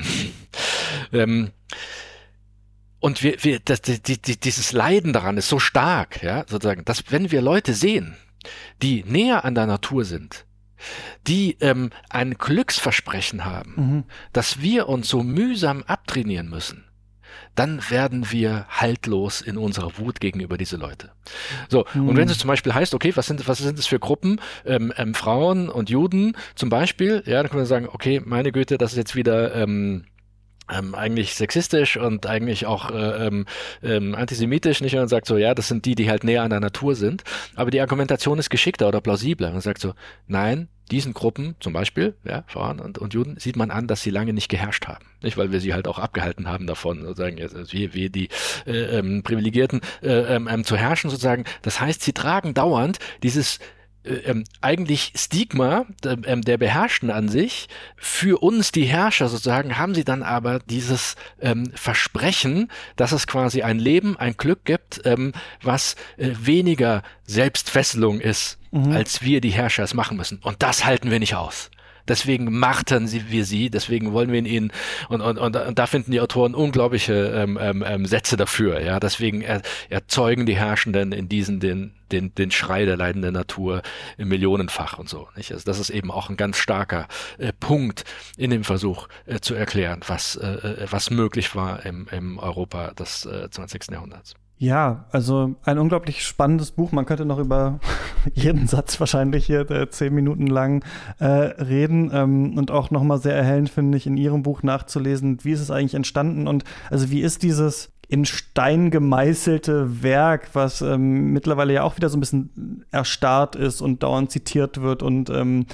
Und dieses Leiden daran ist so stark, ja, sozusagen, dass wenn wir Leute sehen, die näher an der Natur sind, die ein Glücksversprechen haben, dass wir uns so mühsam abtrainieren müssen, dann werden wir haltlos in unserer Wut gegenüber diese Leute. So, und wenn es zum Beispiel heißt, okay, was sind es für Gruppen, Frauen und Juden zum Beispiel, ja, dann können wir sagen, okay, meine Güte, das ist jetzt wieder eigentlich sexistisch und eigentlich auch antisemitisch, nicht? Und man sagt so, ja, das sind die halt näher an der Natur sind. Aber die Argumentation ist geschickter oder plausibler. Man sagt so, nein, diesen Gruppen, zum Beispiel, ja, Frauen und Juden, sieht man an, dass sie lange nicht geherrscht haben. Nicht, weil wir sie halt auch abgehalten haben davon, sozusagen, wie die Privilegierten zu herrschen, sozusagen. Das heißt, sie tragen dauernd dieses eigentlich Stigma der Beherrschten an sich. Für uns, die Herrscher sozusagen, haben sie dann aber dieses Versprechen, dass es quasi ein Leben, ein Glück gibt, was weniger Selbstfesselung ist, als wir, die Herrscher, es machen müssen. Und das halten wir nicht aus. Deswegen martern wir sie, deswegen wollen wir in ihnen, und da finden die Autoren unglaubliche Sätze dafür, ja, deswegen erzeugen die Herrschenden in diesen den Schrei der leidenden Natur millionenfach und so, nicht? Also das ist eben auch ein ganz starker Punkt in dem Versuch zu erklären, was möglich war im Europa des 20. Jahrhunderts. Ja, also ein unglaublich spannendes Buch. Man könnte noch über jeden Satz wahrscheinlich hier 10 Minuten lang reden und auch nochmal sehr erhellend, finde ich, in Ihrem Buch nachzulesen, wie ist es eigentlich entstanden und also wie ist dieses in Stein gemeißelte Werk, was mittlerweile ja auch wieder so ein bisschen erstarrt ist und dauernd zitiert wird und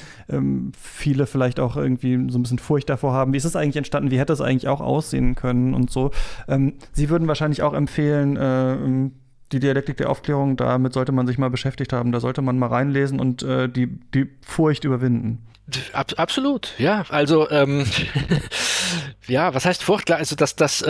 viele vielleicht auch irgendwie so ein bisschen Furcht davor haben. Wie ist es eigentlich entstanden? Wie hätte es eigentlich auch aussehen können und so? Sie würden wahrscheinlich auch empfehlen, die Dialektik der Aufklärung, damit sollte man sich mal beschäftigt haben. Da sollte man mal reinlesen und die Furcht überwinden. Absolut, ja. Also ja, was heißt Furcht? Klar, also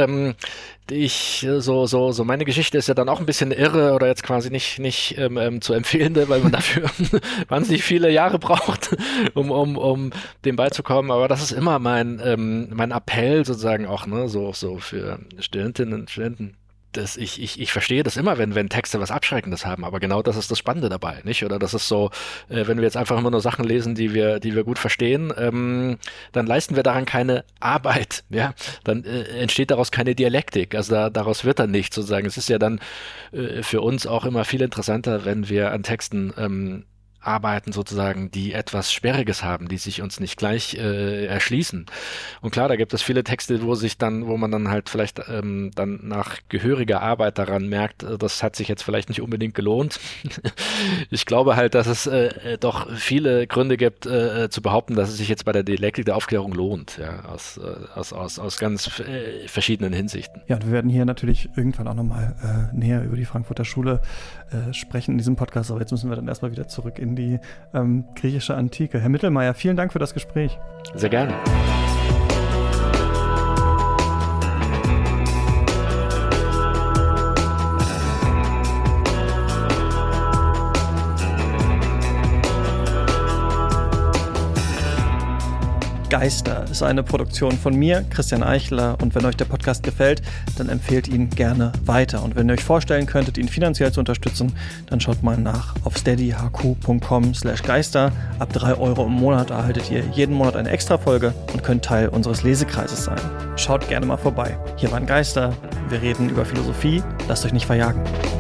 so meine Geschichte ist ja dann auch ein bisschen irre oder jetzt quasi nicht zu empfehlende, weil man dafür wahnsinnig viele Jahre braucht, um dem beizukommen. Aber das ist immer mein Appell sozusagen auch, ne, so für Studentinnen und Studenten. Ich verstehe das immer, wenn Texte was Abschreckendes haben, aber genau das ist das Spannende dabei, nicht? Oder das ist so, wenn wir jetzt einfach immer nur Sachen lesen, die wir gut verstehen, dann leisten wir daran keine Arbeit, ja? Dann entsteht daraus keine Dialektik, also daraus wird dann nichts sozusagen. Es ist ja dann für uns auch immer viel interessanter, wenn wir an Texten arbeiten sozusagen, die etwas Sperriges haben, die sich uns nicht gleich erschließen. Und klar, da gibt es viele Texte, wo man dann halt vielleicht dann nach gehöriger Arbeit daran merkt, das hat sich jetzt vielleicht nicht unbedingt gelohnt. Ich glaube halt, dass es doch viele Gründe gibt, zu behaupten, dass es sich jetzt bei der Dialektik der Aufklärung lohnt, ja, aus ganz verschiedenen Hinsichten. Ja, und wir werden hier natürlich irgendwann auch nochmal näher über die Frankfurter Schule sprechen in diesem Podcast, aber jetzt müssen wir dann erstmal wieder zurück in die griechische Antike. Herr Mittelmeier, vielen Dank für das Gespräch. Sehr gerne. Geister ist eine Produktion von mir, Christian Eichler, und wenn euch der Podcast gefällt, dann empfehlt ihn gerne weiter. Und wenn ihr euch vorstellen könntet, ihn finanziell zu unterstützen, dann schaut mal nach auf steadyhq.com/geister. Ab 3 € im Monat erhaltet ihr jeden Monat eine Extra-Folge und könnt Teil unseres Lesekreises sein. Schaut gerne mal vorbei. Hier waren Geister, wir reden über Philosophie, lasst euch nicht verjagen.